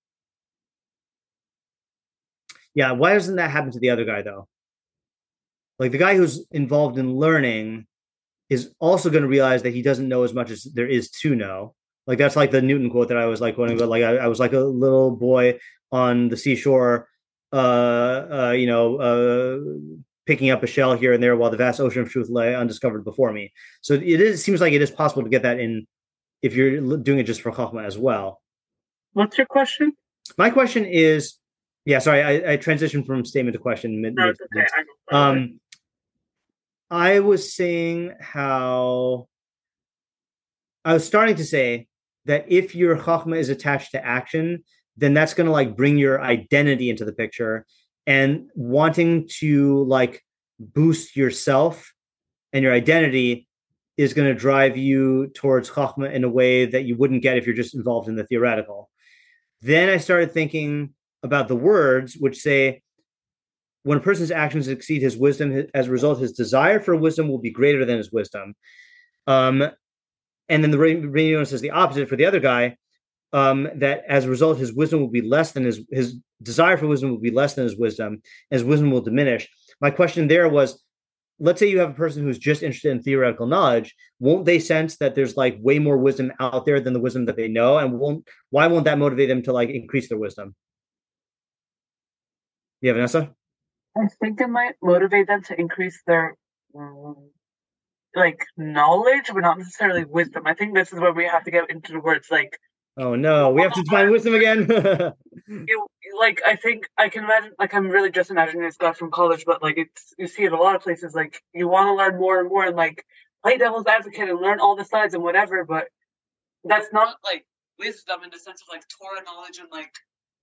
A: Yeah, why doesn't that happen to the other guy though? Like the guy who's involved in learning. is also going to realize that he doesn't know as much as there is to know. Like that's like the Newton quote that I was like quoting, but like I, I was like a little boy on the seashore, uh, uh, you know, uh, picking up a shell here and there while the vast ocean of truth lay undiscovered before me. So it is seems like it is possible to get that in if you're doing it just for Chachma as well.
F: What's your question?
A: My question is, yeah, sorry, I, I transitioned from statement to question. Mid,
F: No, it's okay. I
A: um, I was saying how I was starting to say that if your Chachma is attached to action, then that's going to like bring your identity into the picture, and wanting to like boost yourself and your identity is going to drive you towards Chachma in a way that you wouldn't get if you're just involved in the theoretical. Then I started thinking about the words which say, when a person's actions exceed his wisdom, as a result, his desire for wisdom will be greater than his wisdom. Um, and then the Reinion says the opposite for the other guy, um, that as a result, his wisdom will be less than his, his desire for wisdom will be less than his wisdom, and his wisdom will diminish. My question there was, let's say you have a person who's just interested in theoretical knowledge. Won't they sense that there's like way more wisdom out there than the wisdom that they know? And won't why won't that motivate them to like increase their wisdom? Yeah, Vanessa?
F: I think it might motivate them to increase their um, like knowledge, but not necessarily wisdom. I think this is where we have to get into the words like,
A: oh no, we have to define wisdom again.
F: you, like I think I can imagine, like I'm really just imagining this guy from college, but like it's you see it a lot of places. Like you want to learn more and more, and like play devil's advocate and learn all the sides and whatever, but that's not like wisdom in the sense of like Torah knowledge and like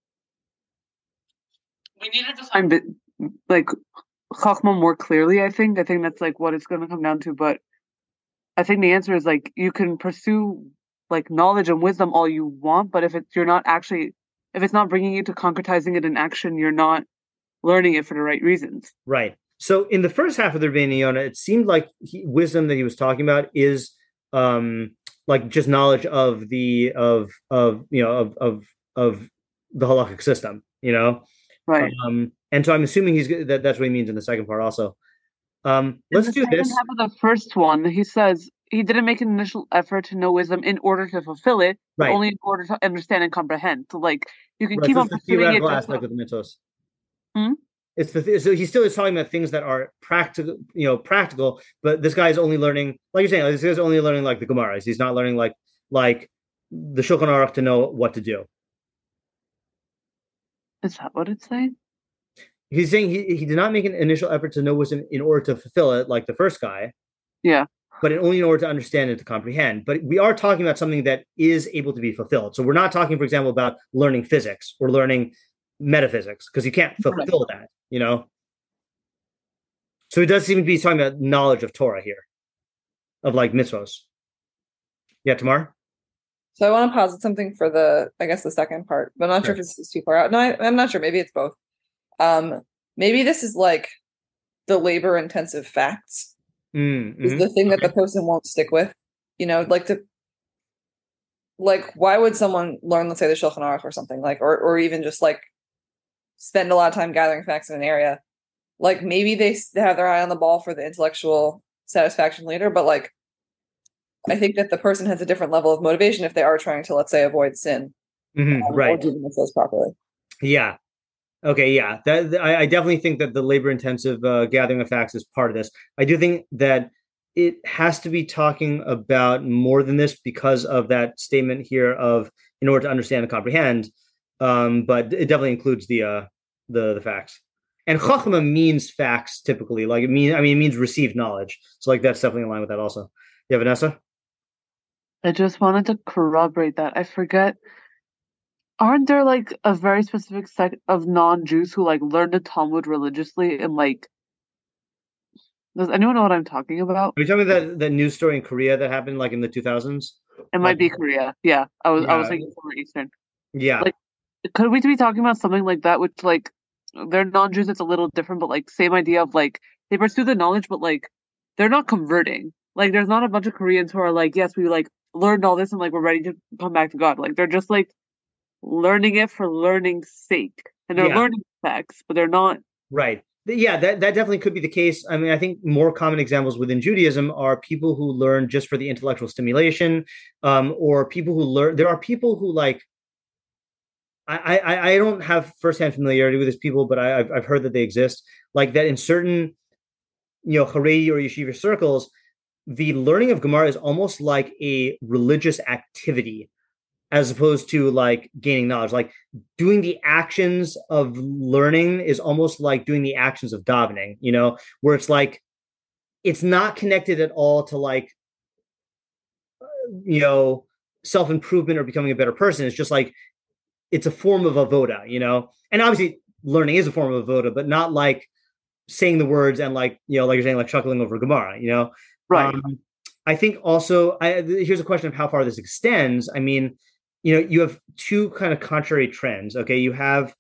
F: we need to define the like Chachma more clearly. I think I think that's like what it's going to come down to. But I think the answer is like you can pursue like knowledge and wisdom all you want, but if it's you're not actually if it's not bringing you to concretizing it in action, you're not learning it for the right reasons.
A: Right. So in the first half of the Rebbeinu Yonah, it seemed like he, wisdom that he was talking about is um, like just knowledge of the of of you know of of of the halakhic system, you know.
F: Right.
A: Um, and so I'm assuming he's that that's what he means in the second part also. Um, let's
F: in the
A: do
F: second
A: this.
F: Half of the first one, he says he didn't make an initial effort to know wisdom in order to fulfill it, but
A: Right.
F: only in order to understand and comprehend. So, like you can
A: Right,
F: keep
A: so
F: on
A: it's the
F: pursuing it.
A: theoretical
F: just
A: aspect
F: to-
A: of the mitzvos.
F: Hmm?
A: It's the th- so he still is talking about things that are practical, you know, practical. But this guy is only learning, like you're saying, like, this guy's only learning like the Gemaras. He's not learning like like the Shulchan Aruch to know what to do.
F: Is that what it's saying?
A: He's saying he, he did not make an initial effort to know wisdom in order to fulfill it, like the first guy.
F: Yeah.
A: But only in order to understand and to comprehend. But we are talking about something that is able to be fulfilled. So we're not talking, for example, about learning physics or learning metaphysics, because you can't fulfill that, you know? So it does seem to be talking about knowledge of Torah here, of like mitzvos. Yeah, Tamar?
B: So I want to posit something for the, I guess, the second part, but I'm not sure,
A: Sure.
B: if it's too far out. No, I, I'm not sure. Maybe it's both. Um, maybe this is like the labor-intensive facts
A: Mm,
B: is
A: mhm.
B: the thing that
A: Okay.
B: the person won't stick with. You know, like to, like, why would someone learn, let's say, the Shulchan Aruch or something like, or or even just like spend a lot of time gathering facts in an area? Like maybe they s- they have their eye on the ball for the intellectual satisfaction later, but like, I think that the person has a different level of motivation if they are trying to, let's say, avoid sin.
A: Mhm,
B: um, Or
A: right.
B: do the mitzvahs properly.
A: Yeah. Okay. Yeah. That I, I definitely think that the labor-intensive uh, gathering of facts is part of this. I do think that it has to be talking about more than this because of that statement here of in order to understand and comprehend. Um, but it definitely includes the uh, the the facts. And chachma means facts typically. Like it means, I mean, it means received knowledge. So like that's definitely in line with that also. Yeah, Vanessa.
F: I just wanted to corroborate that. I forget. Aren't there like a very specific set of non-Jews who like learn the Talmud religiously and like? Does anyone know what I'm talking about?
A: Are you telling me that that news story in Korea that happened like in the two thousands?
F: It might be Korea. Yeah, I was I was
A: Yeah.
F: thinking somewhere Eastern.
A: Yeah.
F: Like, could we be talking about something like that? Which like they're non-Jews, it's a little different, but like same idea of like they pursue the knowledge, but like they're not converting. Like there's not a bunch of Koreans who are like, yes, we like learned all this and like we're ready to come back to God. Like they're just like learning it for learning's sake, and they're
A: Yeah.
F: learning facts, but they're not.
A: Right. Yeah, that, that definitely could be the case. I mean, I think more common examples within Judaism are people who learn just for the intellectual stimulation, um, or people who learn. There are people who like. I, I I don't have firsthand familiarity with these people, but I, I've I've heard that they exist. Like that in certain, you know, Haredi or yeshiva circles, the learning of Gemara is almost like a religious activity as opposed to like gaining knowledge. Like doing the actions of learning is almost like doing the actions of davening, you know, where it's like it's not connected at all to like, you know, self-improvement or becoming a better person. It's just like it's a form of avoda, you know, and obviously learning is a form of avoda, but not like saying the words and like, you know, like you're saying, like chuckling over Gemara, you know?
F: Right.
A: Um, I think also, I, here's a question of how far this extends. I mean, you know, you have two kind of contrary trends. Okay. You have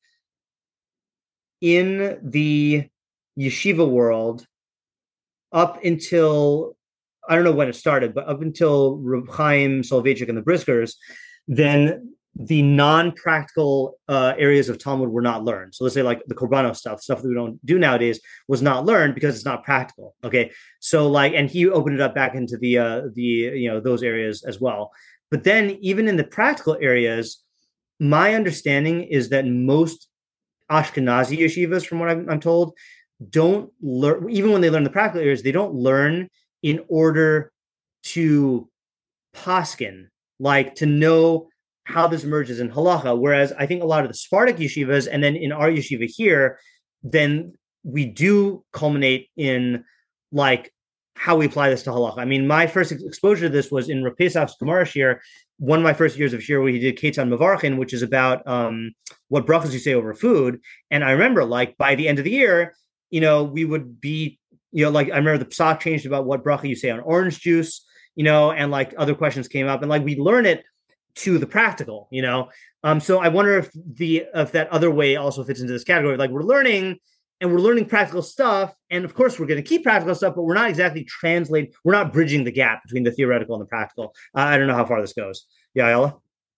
A: in the yeshiva world up until, I don't know when it started, but up until Reb Chaim Soloveitchik and the Briskers, then the non-practical uh, areas of Talmud were not learned. So let's say like the Korbanos stuff, stuff that we don't do nowadays was not learned because it's not practical. Okay. So like, and he opened it up back into the, uh, the, you know, those areas as well. But then even in the practical areas, my understanding is that most Ashkenazi yeshivas, from what I'm, I'm told, don't learn, even when they learn the practical areas, they don't learn in order to paskin, like to know how this emerges in halacha. Whereas I think a lot of the Sephardic yeshivas, and then in our yeshiva here, then we do culminate in like how we apply this to halacha. I mean, my first exposure to this was in Rav Pesach's Gemara Shir, one of my first years of Shir, where he did Ketzan Mevarchin, which is about um, what brachas you say over food. And I remember, like, by the end of the year, you know, we would be, you know, like, I remember the psak changed about what bracha you say on orange juice, you know, and like other questions came up, and like we learn it to the practical, you know. Um, so I wonder if the if that other way also fits into this category. Like we're learning and we're learning practical stuff, and of course we're going to keep practical stuff, but we're not exactly translating. We're not bridging the gap between the theoretical and the practical. Uh, I don't know how far this goes. Yeah, Ayala?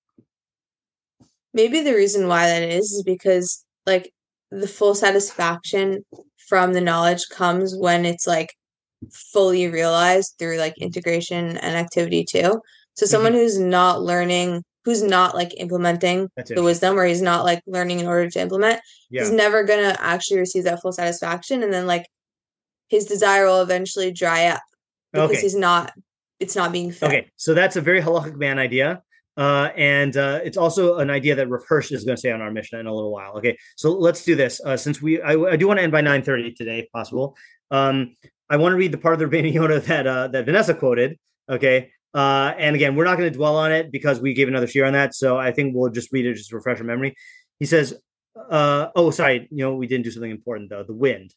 C: Maybe the reason why that is is because like the full satisfaction from the knowledge comes when it's like fully realized through like integration and activity too. So someone mm-hmm. who's not learning, who's not like implementing the wisdom, or he's not like learning in order to implement, yeah. he's never gonna actually receive that full satisfaction, and then like his desire will eventually dry up because okay. he's not. It's not being fed. Okay,
A: so that's a very halachic man idea, uh, and uh, it's also an idea that Rav Hirsch is going to say on our Mishnah in a little while. Okay, so let's do this. Uh, since we, I, I do want to end by nine thirty today, if possible. Um, I want to read the part of the Rebbeinu Yonah that uh, that Vanessa quoted. Okay. Uh, and again, we're not going to dwell on it because we gave another share on that. So I think we'll just read it just to refresh our memory. He says, uh, oh, sorry. You know, we didn't do something important though, the wind.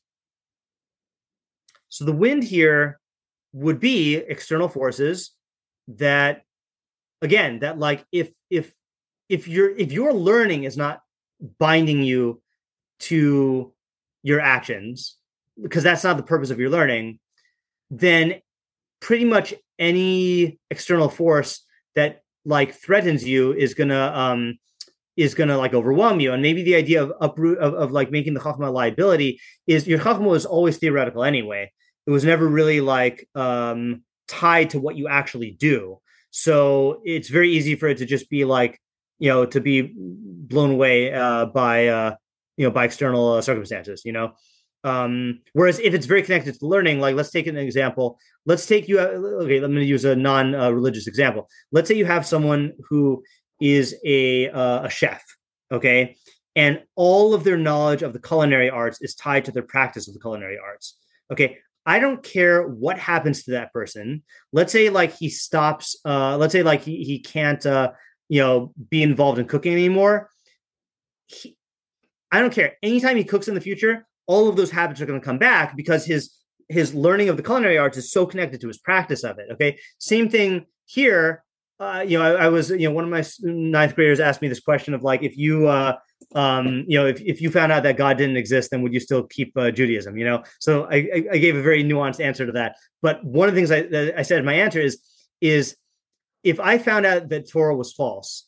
A: So the wind here would be external forces that, again, that like, if, if, if you're, if your learning is not binding you to your actions, because that's not the purpose of your learning, then pretty much any external force that like threatens you is gonna um is gonna like overwhelm you. And maybe the idea of uproot of, of like making the chachma a liability is your chachma was always theoretical anyway. It was never really like um tied to what you actually do. So it's very easy for it to just be like, you know, to be blown away uh by uh you know by external uh, circumstances, you know. Um, whereas if it's very connected to learning, like let's take an example. Let's take you. Okay, I'm going to use a non-religious uh, example. Let's say you have someone who is a uh, a chef, okay, and all of their knowledge of the culinary arts is tied to their practice of the culinary arts. Okay, I don't care what happens to that person. Let's say like he stops. Uh, let's say like he he can't uh, you know be involved in cooking anymore. He, I don't care. Anytime he cooks in the future, all of those habits are going to come back because his his learning of the culinary arts is so connected to his practice of it. Okay, same thing here. Uh, you know, I, I was, you know, one of my ninth graders asked me this question of like, if you, uh, um, you know, if, if you found out that God didn't exist, then would you still keep uh, Judaism? You know, so I, I gave a very nuanced answer to that. But one of the things I, that I said in my answer is, is if I found out that Torah was false,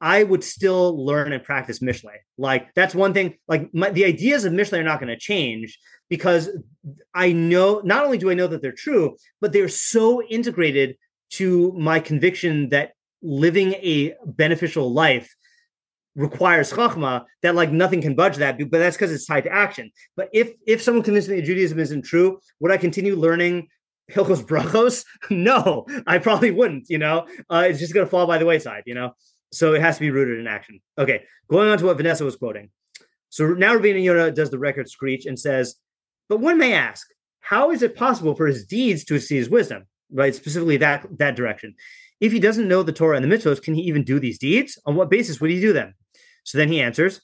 A: I would still learn and practice Mishlei. Like that's one thing. Like my, the ideas of Mishlei are not going to change because I know, not only do I know that they're true, but they're so integrated to my conviction that living a beneficial life requires chachma, that like nothing can budge that, but that's because it's tied to action. But if if someone convinced me that Judaism isn't true, would I continue learning Hilchos Brachos? No, I probably wouldn't, you know? Uh, it's just going to fall by the wayside, you know? So it has to be rooted in action. Okay, going on to what Vanessa was quoting. So now Rabbeinu Yonah does the record screech and says, but one may ask, how is it possible for his deeds to exceed his wisdom? Right, specifically that, that direction. If he doesn't know the Torah and the mitzvos, can he even do these deeds? On what basis would he do them? So then he answers,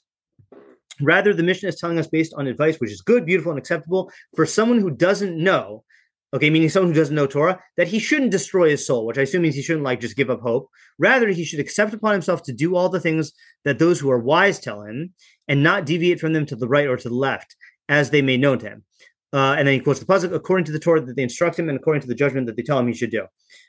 A: rather, the Mishnah is telling us based on advice, which is good, beautiful, and acceptable for someone who doesn't know, okay, meaning someone who doesn't know Torah, that he shouldn't destroy his soul, which I assume means he shouldn't like just give up hope. Rather, he should accept upon himself to do all the things that those who are wise tell him and not deviate from them to the right or to the left, as they may know to him. Uh, and then he quotes the pasuk, according to the Torah that they instruct him and according to the judgment that they tell him he should do.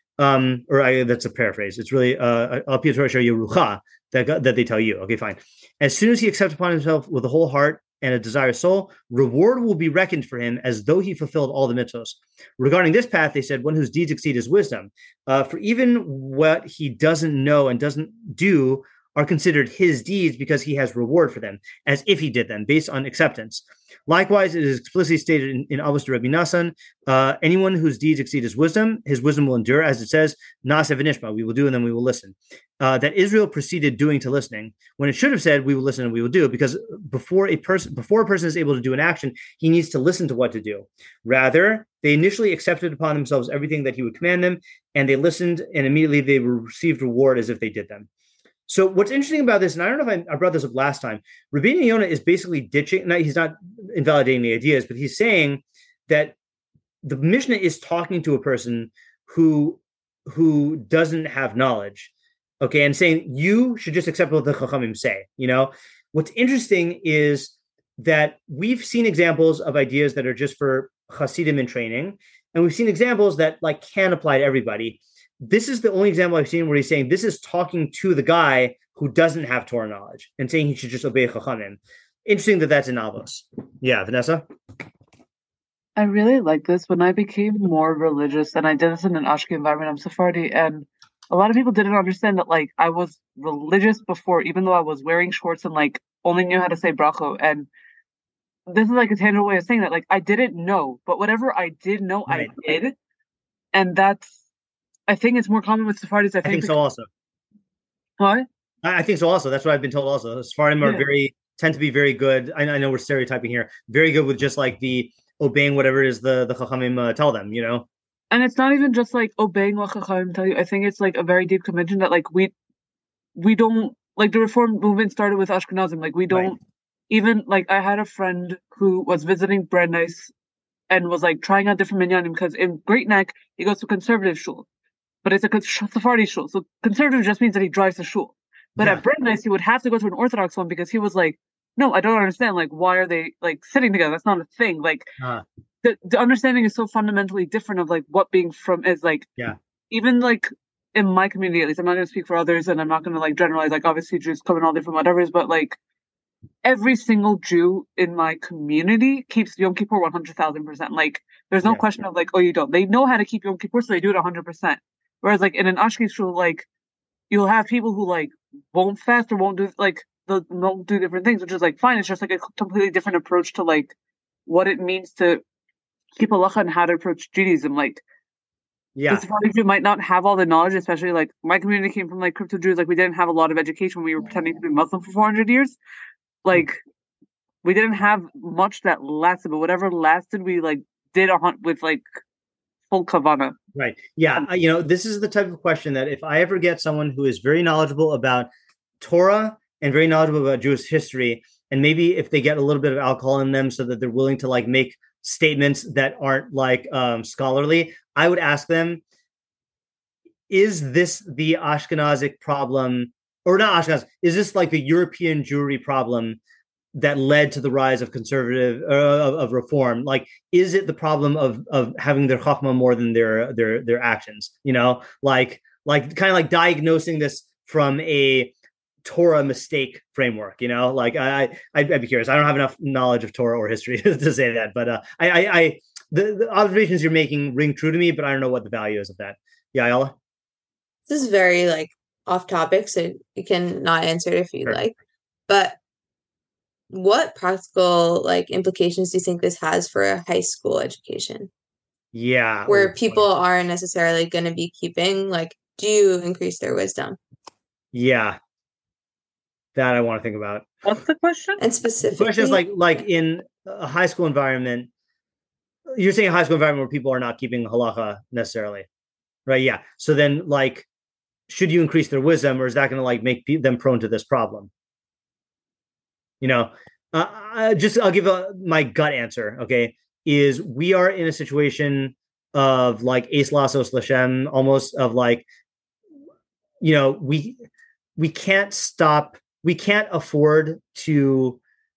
A: Um, or I, that's a paraphrase. It's really uh, al pi Torah Yerucha that that they tell you. Okay, fine. As soon as he accepts upon himself with a whole heart and a desirous soul, reward will be reckoned for him as though he fulfilled all the mitzvos. Regarding this path, they said, one whose deeds exceed his wisdom. Uh, for even what he doesn't know and doesn't do are considered his deeds because he has reward for them, as if he did them, based on acceptance. Likewise, it is explicitly stated in, in Avos de Rabbi Nassan, uh, anyone whose deeds exceed his wisdom, his wisdom will endure, as it says, Na'aseh v'nishma, we will do and then we will listen. Uh, that Israel proceeded doing to listening, when it should have said, we will listen and we will do, because before a person before a person is able to do an action, he needs to listen to what to do. Rather, they initially accepted upon themselves everything that he would command them, and they listened, and immediately they received reward as if they did them. So what's interesting about this, and I don't know if I, I brought this up last time, Rabbeinu Yonah is basically ditching, no, he's not invalidating the ideas, but he's saying that the Mishnah is talking to a person who, who doesn't have knowledge, okay, and saying, you should just accept what the Chachamim say, you know? What's interesting is that we've seen examples of ideas that are just for Hasidim in training, and we've seen examples that like can apply to everybody. This is the only example I've seen where he's saying this is talking to the guy who doesn't have Torah knowledge and saying he should just obey Chachamim. Interesting that that's in Avos. Yeah, Vanessa?
F: I really like this. When I became more religious, and I did this in an Ashke environment, I'm Sephardi, and a lot of people didn't understand that, like, I was religious before, even though I was wearing shorts and, like, only knew how to say bracho. And this is, like, a tangible way of saying that. Like, I didn't know, but whatever I did know, right. I did. And that's, I think it's more common with Sephardis. I,
A: I
F: think,
A: think so also.
F: What?
A: I, I think so also. That's what I've been told also. Sephardim yeah. are very, tend to be very good. I, I know we're stereotyping here. Very good with just, like, the obeying whatever it is the, the Chachamim uh, tell them, you know?
F: And it's not even just like obeying what Chachamim tell you. I think it's like a very deep conviction that like we we don't like the Reform movement started with Ashkenazim. Like we don't right. even like I had a friend who was visiting Brandeis and was like trying out different minyanim because in Great Neck he goes to conservative shul, but it's a Sephardi shul. So conservative just means that he drives to shul. But yeah. at Brandeis he would have to go to an Orthodox one because he was like, no, I don't understand. Like why are they like sitting together? That's not a thing. Like. Uh. The, the understanding is so fundamentally different of like what being from is like.
A: Yeah.
F: Even like in my community, at least, I'm not going to speak for others, and I'm not going to like generalize. Like obviously, Jews come in all different whatevers, but like every single Jew in my community keeps Yom Kippur one hundred thousand percent. Like there's no yeah. question of like, oh, you don't. They know how to keep Yom Kippur, so they do it one hundred percent. Whereas like in an Ashkenazi shul, like you'll have people who like won't fast or won't do like they'll, they'll do different things, which is like fine. It's just like a completely different approach to like what it means to keep halacha and how to approach Judaism. Like,
A: yeah,
F: the Sephardi Jew might not have all the knowledge, especially like my community came from like crypto Jews. Like, we didn't have a lot of education when we were pretending to be Muslim for four hundred years. Like, we didn't have much that lasted, but whatever lasted, we like did a hunt with like full kavana.
A: Right. Yeah. Um, you know, this is the type of question that if I ever get someone who is very knowledgeable about Torah and very knowledgeable about Jewish history, and maybe if they get a little bit of alcohol in them so that they're willing to like make statements that aren't like um, scholarly, I would ask them, is this the Ashkenazic problem, or not Ashkenaz, is this like the European Jewry problem that led to the rise of conservative, uh, of, of reform? Like, is it the problem of of having their chachma more than their their their actions? You know, like like kind of like diagnosing this from a Torah mistake framework. You know, like I, I'd, I'd be curious. I don't have enough knowledge of Torah or history to say that, but uh, I, I, I the, the observations you're making ring true to me, but I don't know what the value is of that. Yeah, Ayala?
C: This is very like off topic, so you can not answer it if you
A: Sure.
C: like. But what practical like implications do you think this has for a high school education?
A: Yeah.
C: Where
A: Oh,
C: people
A: boy.
C: aren't necessarily going to be keeping, like, do you increase their wisdom?
A: Yeah. That I want to think about.
F: What's the question?
C: And
A: The
C: specifically,
A: question is like, like in a high school environment, you're saying a high school environment where people are not keeping halacha necessarily, right? Yeah. So then, like, should you increase their wisdom, or is that going to like make pe- them prone to this problem? You know, uh, I just I'll give a, my gut answer. Okay, is we are in a situation of like Ace Lasos Lashem, almost of like, you know, we we can't stop, we can't afford to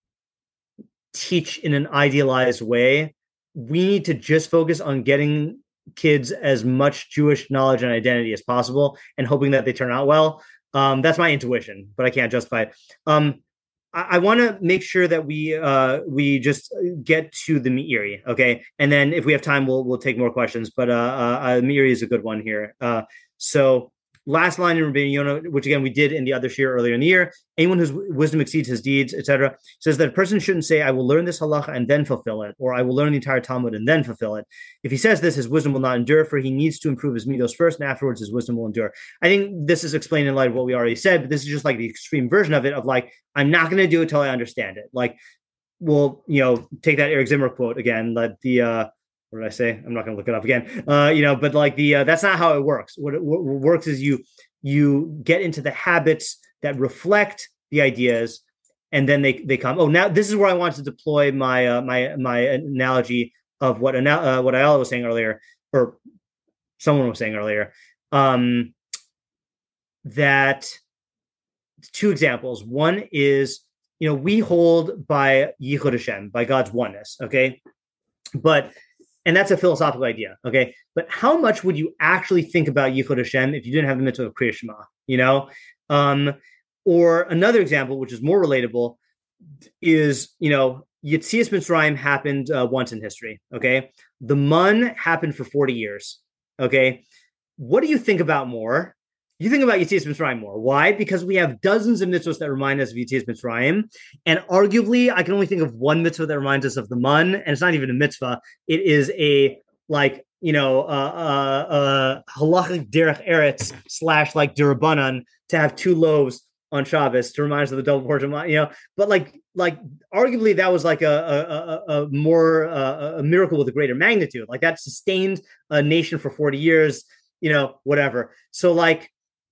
A: teach in an idealized way. We need to just focus on getting kids as much Jewish knowledge and identity as possible and hoping that they turn out well. Um, that's my intuition, but I can't justify it. Um, I, I want to make sure that we uh, we just get to the Meiri, okay? And then if we have time, we'll we'll take more questions. But uh, uh, Meiri is a good one here. Uh, so last line in Rabbeinu Yonah, which again we did in the other shir earlier in the year, anyone whose wisdom exceeds his deeds, et cetera, says that a person shouldn't say, I will learn this halacha and then fulfill it, or I will learn the entire Talmud and then fulfill it. If he says this, his wisdom will not endure, for he needs to improve his midos first, and afterwards his wisdom will endure. I think this is explained in light of what we already said, but this is just like the extreme version of it, of like, I'm not going to do it till I understand it. Like, we'll, you know, take that Eric Zimmer quote again, that the, uh, what did I say? I'm not going to look it up again. Uh, you know, but like the, uh, that's not how it works. What, it, what works is you, you get into the habits that reflect the ideas, and then they they come. Oh, now this is where I want to deploy my uh, my my analogy of what uh, what Ayala was saying earlier, or someone was saying earlier. Um, that two examples. One is, you know, we hold by Yichud Hashem, by God's oneness. Okay, but and that's a philosophical idea. Okay, but how much would you actually think about Yichud Hashem if you didn't have the mitzvah of Kriya Shema? You know, um, or another example, which is more relatable, is, you know, Yetzias Mitzrayim happened uh, once in history. Okay, the Mun happened for forty years. Okay, what do you think about more? You think about Yetzias Mitzrayim more. Why? Because we have dozens of mitzvahs that remind us of Yetzias Mitzrayim, and arguably, I can only think of one mitzvah that reminds us of the Mun, and it's not even a mitzvah. It is a like, you know, uh, uh, uh, halachic derech eretz slash like derabanan to have two loaves on Shabbos to remind us of the double portion, you know. But like, like arguably, that was like a a, a more uh, a miracle with a greater magnitude. Like that sustained a nation for forty years, you know, whatever. So like,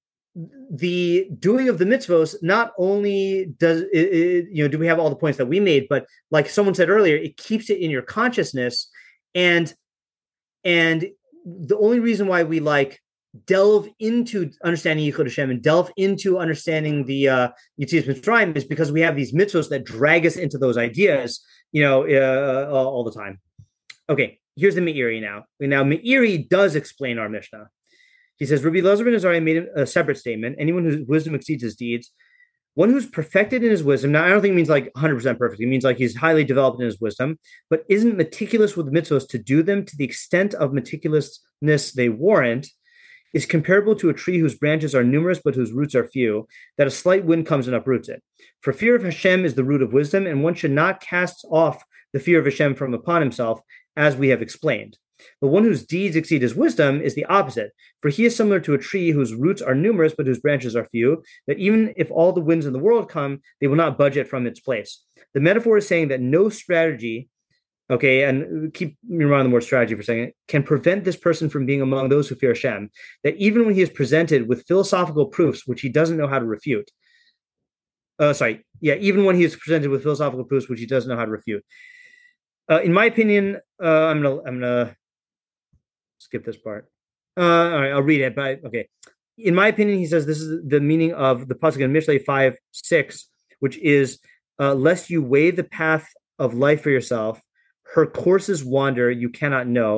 A: the doing of the mitzvos not only does it, it, you know, do we have all the points that we made, but like someone said earlier, it keeps it in your consciousness. And and the only reason why we like delve into understanding Yichud Hashem and delve into understanding the uh, Yetzias Mitzrayim is because we have these mitzvos that drag us into those ideas, you know, uh, all the time. Okay, here's the Meiri now. Now Meiri does explain our Mishnah. He says, Rabbi Elazar ben Azariah made a separate statement. Anyone whose wisdom exceeds his deeds, one who's perfected in his wisdom. Now, I don't think it means like one hundred percent perfect. It means like he's highly developed in his wisdom, but isn't meticulous with mitzvahs to do them to the extent of meticulousness they warrant, is comparable to a tree whose branches are numerous but whose roots are few, that a slight wind comes and uproots it. For fear of Hashem is the root of wisdom, and one should not cast off the fear of Hashem from upon himself, as we have explained. But one whose deeds exceed his wisdom is the opposite, for he is similar to a tree whose roots are numerous but whose branches are few, that even if all the winds in the world come, they will not budge it from its place. The metaphor is saying that no strategy, okay, and keep me reminding the word strategy for a second, can prevent this person from being among those who fear Hashem, that even when he is presented with philosophical proofs which he doesn't know how to refute, uh, sorry, yeah, even when he is presented with philosophical proofs which he doesn't know how to refute. Uh, in my opinion, uh, I'm gonna, I'm gonna skip this part. Uh, all right, I'll read it. But okay, in my opinion, he says this is the meaning of the pasuk in Mishlei five six, which is, uh, "Lest you weigh the path of life for yourself, her courses wander, you cannot know,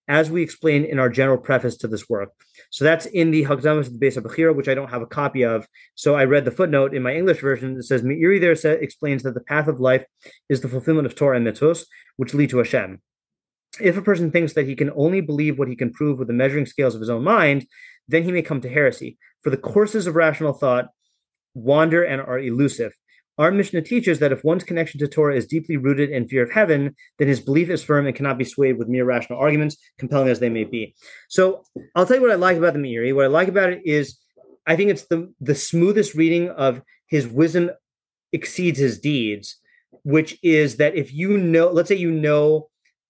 A: as we explained in our general preface to this work. So that's in the Hakdama to the Beis HaBechira, which I don't have a copy of. So I read the footnote in my English version. It says, Meiri there sa- explains that the path of life is the fulfillment of Torah and mitzvos, which lead to Hashem. If a person thinks that he can only believe what he can prove with the measuring scales of his own mind, then he may come to heresy. For the courses of rational thought wander and are elusive. Our Mishnah teaches that if one's connection to Torah is deeply rooted in fear of heaven, then his belief is firm and cannot be swayed with mere rational arguments, compelling as they may be. So I'll tell you what I like about the Meiri. What I like about it is I think it's the, the smoothest reading of his wisdom exceeds his deeds, which is that if you know, let's say you know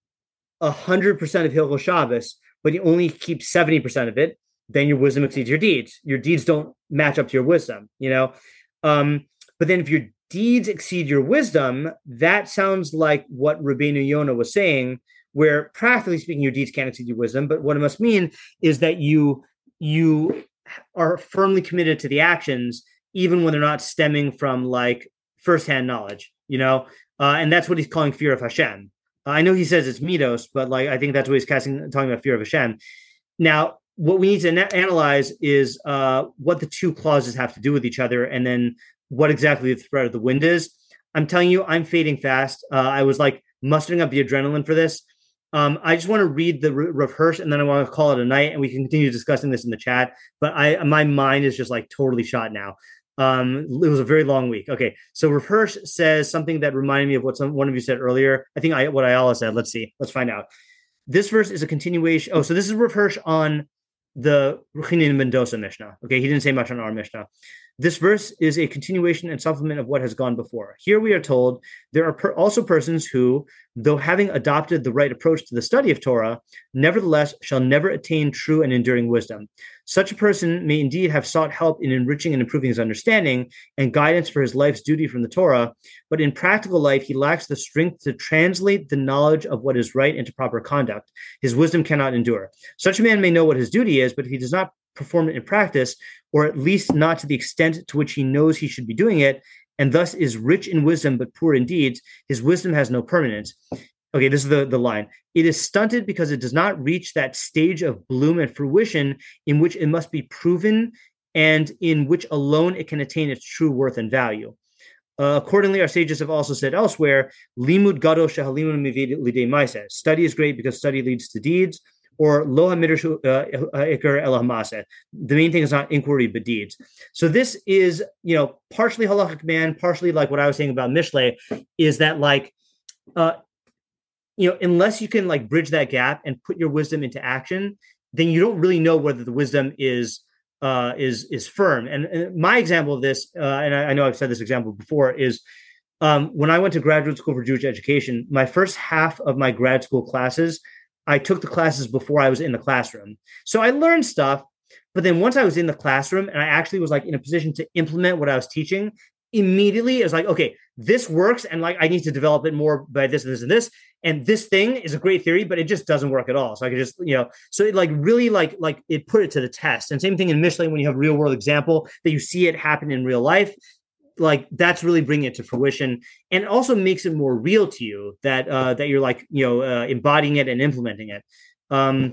A: one hundred percent of Hilchos Shabbos, but you only keep seventy percent of it, then your wisdom exceeds your deeds. Your deeds don't match up to your wisdom, you know? Um, but then if your deeds exceed your wisdom, that sounds like what Rabbeinu Yonah was saying, where practically speaking, your deeds can't exceed your wisdom. But what it must mean is that you, you are firmly committed to the actions, even when they're not stemming from like firsthand knowledge, you know? Uh, and that's what he's calling fear of Hashem. Uh, I know he says it's midos, but like, I think that's what he's casting, talking about fear of Hashem. Now, what we need to na- analyze is uh, what the two clauses have to do with each other, and then what exactly the threat of the wind is. I'm telling you, I'm fading fast. Uh, I was like mustering up the adrenaline for this. Um, I just want to read the Rav Hirsch, and then I want to call it a night, and we can continue discussing this in the chat. But I, my mind is just like totally shot now. Um, it was a very long week. Okay, so Rav Hirsch says something that reminded me of what some, one of you said earlier. I think I, what Ayala said. Let's see. Let's find out. This verse is a continuation. Oh, so this is Rav Hirsch on the Ruchinin Mendoza Mishnah. Okay, he didn't say much on our Mishnah. This verse is a continuation and supplement of what has gone before. Here we are told there are per- also persons who, though having adopted the right approach to the study of Torah, nevertheless shall never attain true and enduring wisdom. Such a person may indeed have sought help in enriching and improving his understanding and guidance for his life's duty from the Torah, but in practical life he lacks the strength to translate the knowledge of what is right into proper conduct. His wisdom cannot endure. Such a man may know what his duty is, but if he does not perform it in practice, or at least not to the extent to which he knows he should be doing it, and thus is rich in wisdom but poor in deeds, his wisdom has no permanence. Okay, this is the, the line. It is stunted because it does not reach that stage of bloom and fruition in which it must be proven and in which alone it can attain its true worth and value. Uh, accordingly, our sages have also said elsewhere, Limud gado shehalimun mivid lidei maaseh. Study is great because study leads to deeds. Or lo hamidrash ikar el hamaseh. The main thing is not inquiry but deeds. So this is, you know, partially halachic man, partially like what I was saying about Mishlei, is that like, uh, you know, unless you can like bridge that gap and put your wisdom into action, then you don't really know whether the wisdom is uh, is is firm. And, and my example of this, uh, and I, I know I've said this example before, is um, when I went to graduate school for Jewish education, my first half of my grad school classes, I took the classes before I was in the classroom. So I learned stuff, but then once I was in the classroom and I actually was like in a position to implement what I was teaching, immediately it was like, okay, this works. And like, I need to develop it more by this and this and this. And this thing is a great theory, but it just doesn't work at all. So I could just, you know, so it like really like, like it put it to the test. And same thing in Mishlei, when you have real world example that you see it happen in real life, like that's really bringing it to fruition, and also makes it more real to you that uh, that you're like, you know, uh, embodying it and implementing it. Um,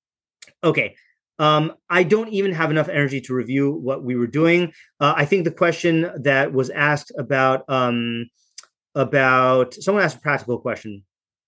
A: okay. Um, I don't even have enough energy to review what we were doing. Uh, I think the question that was asked about um, about someone asked a practical question.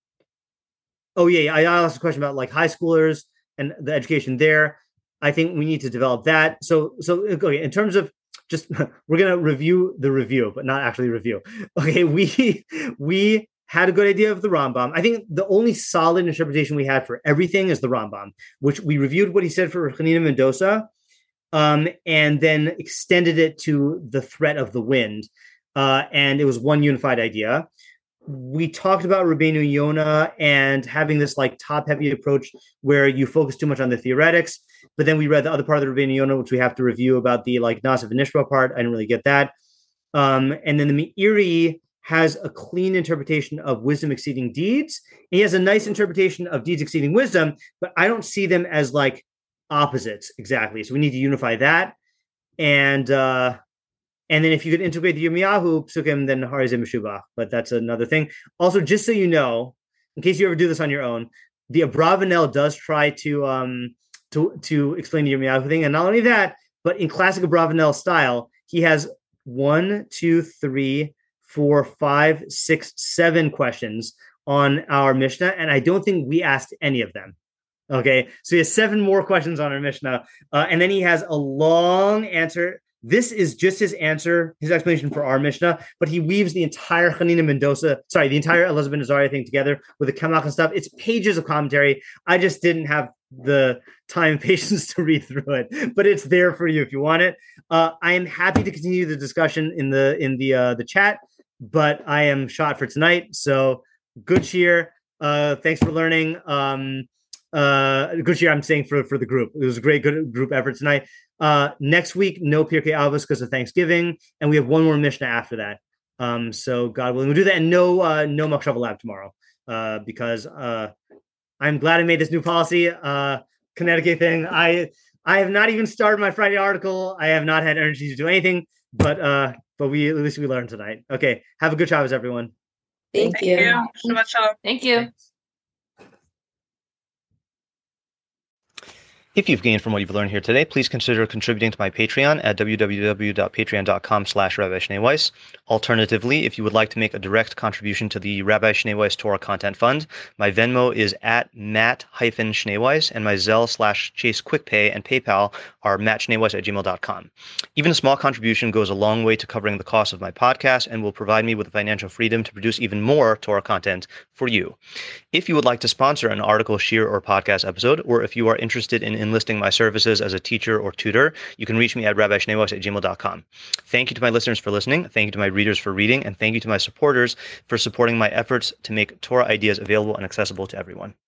A: Oh yeah, I asked a question about like high schoolers and the education there. I think we need to develop that. So so okay, in terms of just we're gonna review the review, but not actually review. Okay, we we had a good idea of the Rambam. I think the only solid interpretation we had for everything is the Rambam, which we reviewed what he said for Chanina Mendoza, um, and then extended it to the threat of the wind, uh, and it was one unified idea. We talked about Rabbeinu Yonah and having this like top-heavy approach where you focus too much on the theoretics. But then we read the other part of the Rabbeinu Yonah, which we have to review about the like Nasiv and Nishba part. I didn't really get that. Um, and then the Meiri has a clean interpretation of wisdom exceeding deeds. And he has a nice interpretation of deeds exceeding wisdom, but I don't see them as like opposites exactly. So we need to unify that. And uh, and then if you could integrate the Yirmiyahu Psukim, then Harizim Meshubach. But that's another thing. Also, just so you know, in case you ever do this on your own, the Abravanel does try to um to to explain the Yirmiyahu thing, and not only that, but in classic Abravanel style, he has one, two, three, four, five, six, seven questions on our Mishnah, and I don't think we asked any of them. Okay, so he has seven more questions on our Mishnah, uh, and then he has a long answer. This is just his answer, his explanation for our Mishnah, but he weaves the entire Hanina Mendoza, sorry, the entire Elizabeth Nazaria thing together with the Kemach and stuff. It's pages of commentary. I just didn't have the time and patience to read through it, but it's there for you if you want it. Uh, I am happy to continue the discussion in the in the uh, the chat, but I am shot for tonight. So good cheer. Uh, thanks for learning. Um, uh, good cheer. I'm saying for for the group. It was a great good group effort tonight. Uh, next week, no Pirkei Avos because of Thanksgiving, and we have one more Mishnah after that. Um, so God willing, we'll do that, and no, uh, no Machshava Lab tomorrow, uh, because uh, I'm glad I made this new policy, uh, Connecticut thing. I I have not even started my Friday article. I have not had energy to do anything, but uh, but we at least we learned tonight. Okay, have a good Shabbos, everyone.
C: Thank,
F: Thank
C: you.
F: you. Shabbat shalom.
B: Thank you.
G: If you've gained from what you've learned here today, please consider contributing to my Patreon at www.patreon.com slash Rabbi Shnei Weiss. Alternatively, if you would like to make a direct contribution to the Rabbi Shnei Weiss Torah Content Fund, my Venmo is at Matt-Schneeweiss, and my Zelle slash Chase QuickPay and PayPal are mattschneeweiss at gmail dot com. Even a small contribution goes a long way to covering the cost of my podcast and will provide me with the financial freedom to produce even more Torah content for you. If you would like to sponsor an article, shir, or podcast episode, or if you are interested in enlisting my services as a teacher or tutor, you can reach me at rabbi schneeweiss at gmail dot com. Thank you to my listeners for listening, thank you to my readers for reading, and thank you to my supporters for supporting my efforts to make Torah ideas available and accessible to everyone.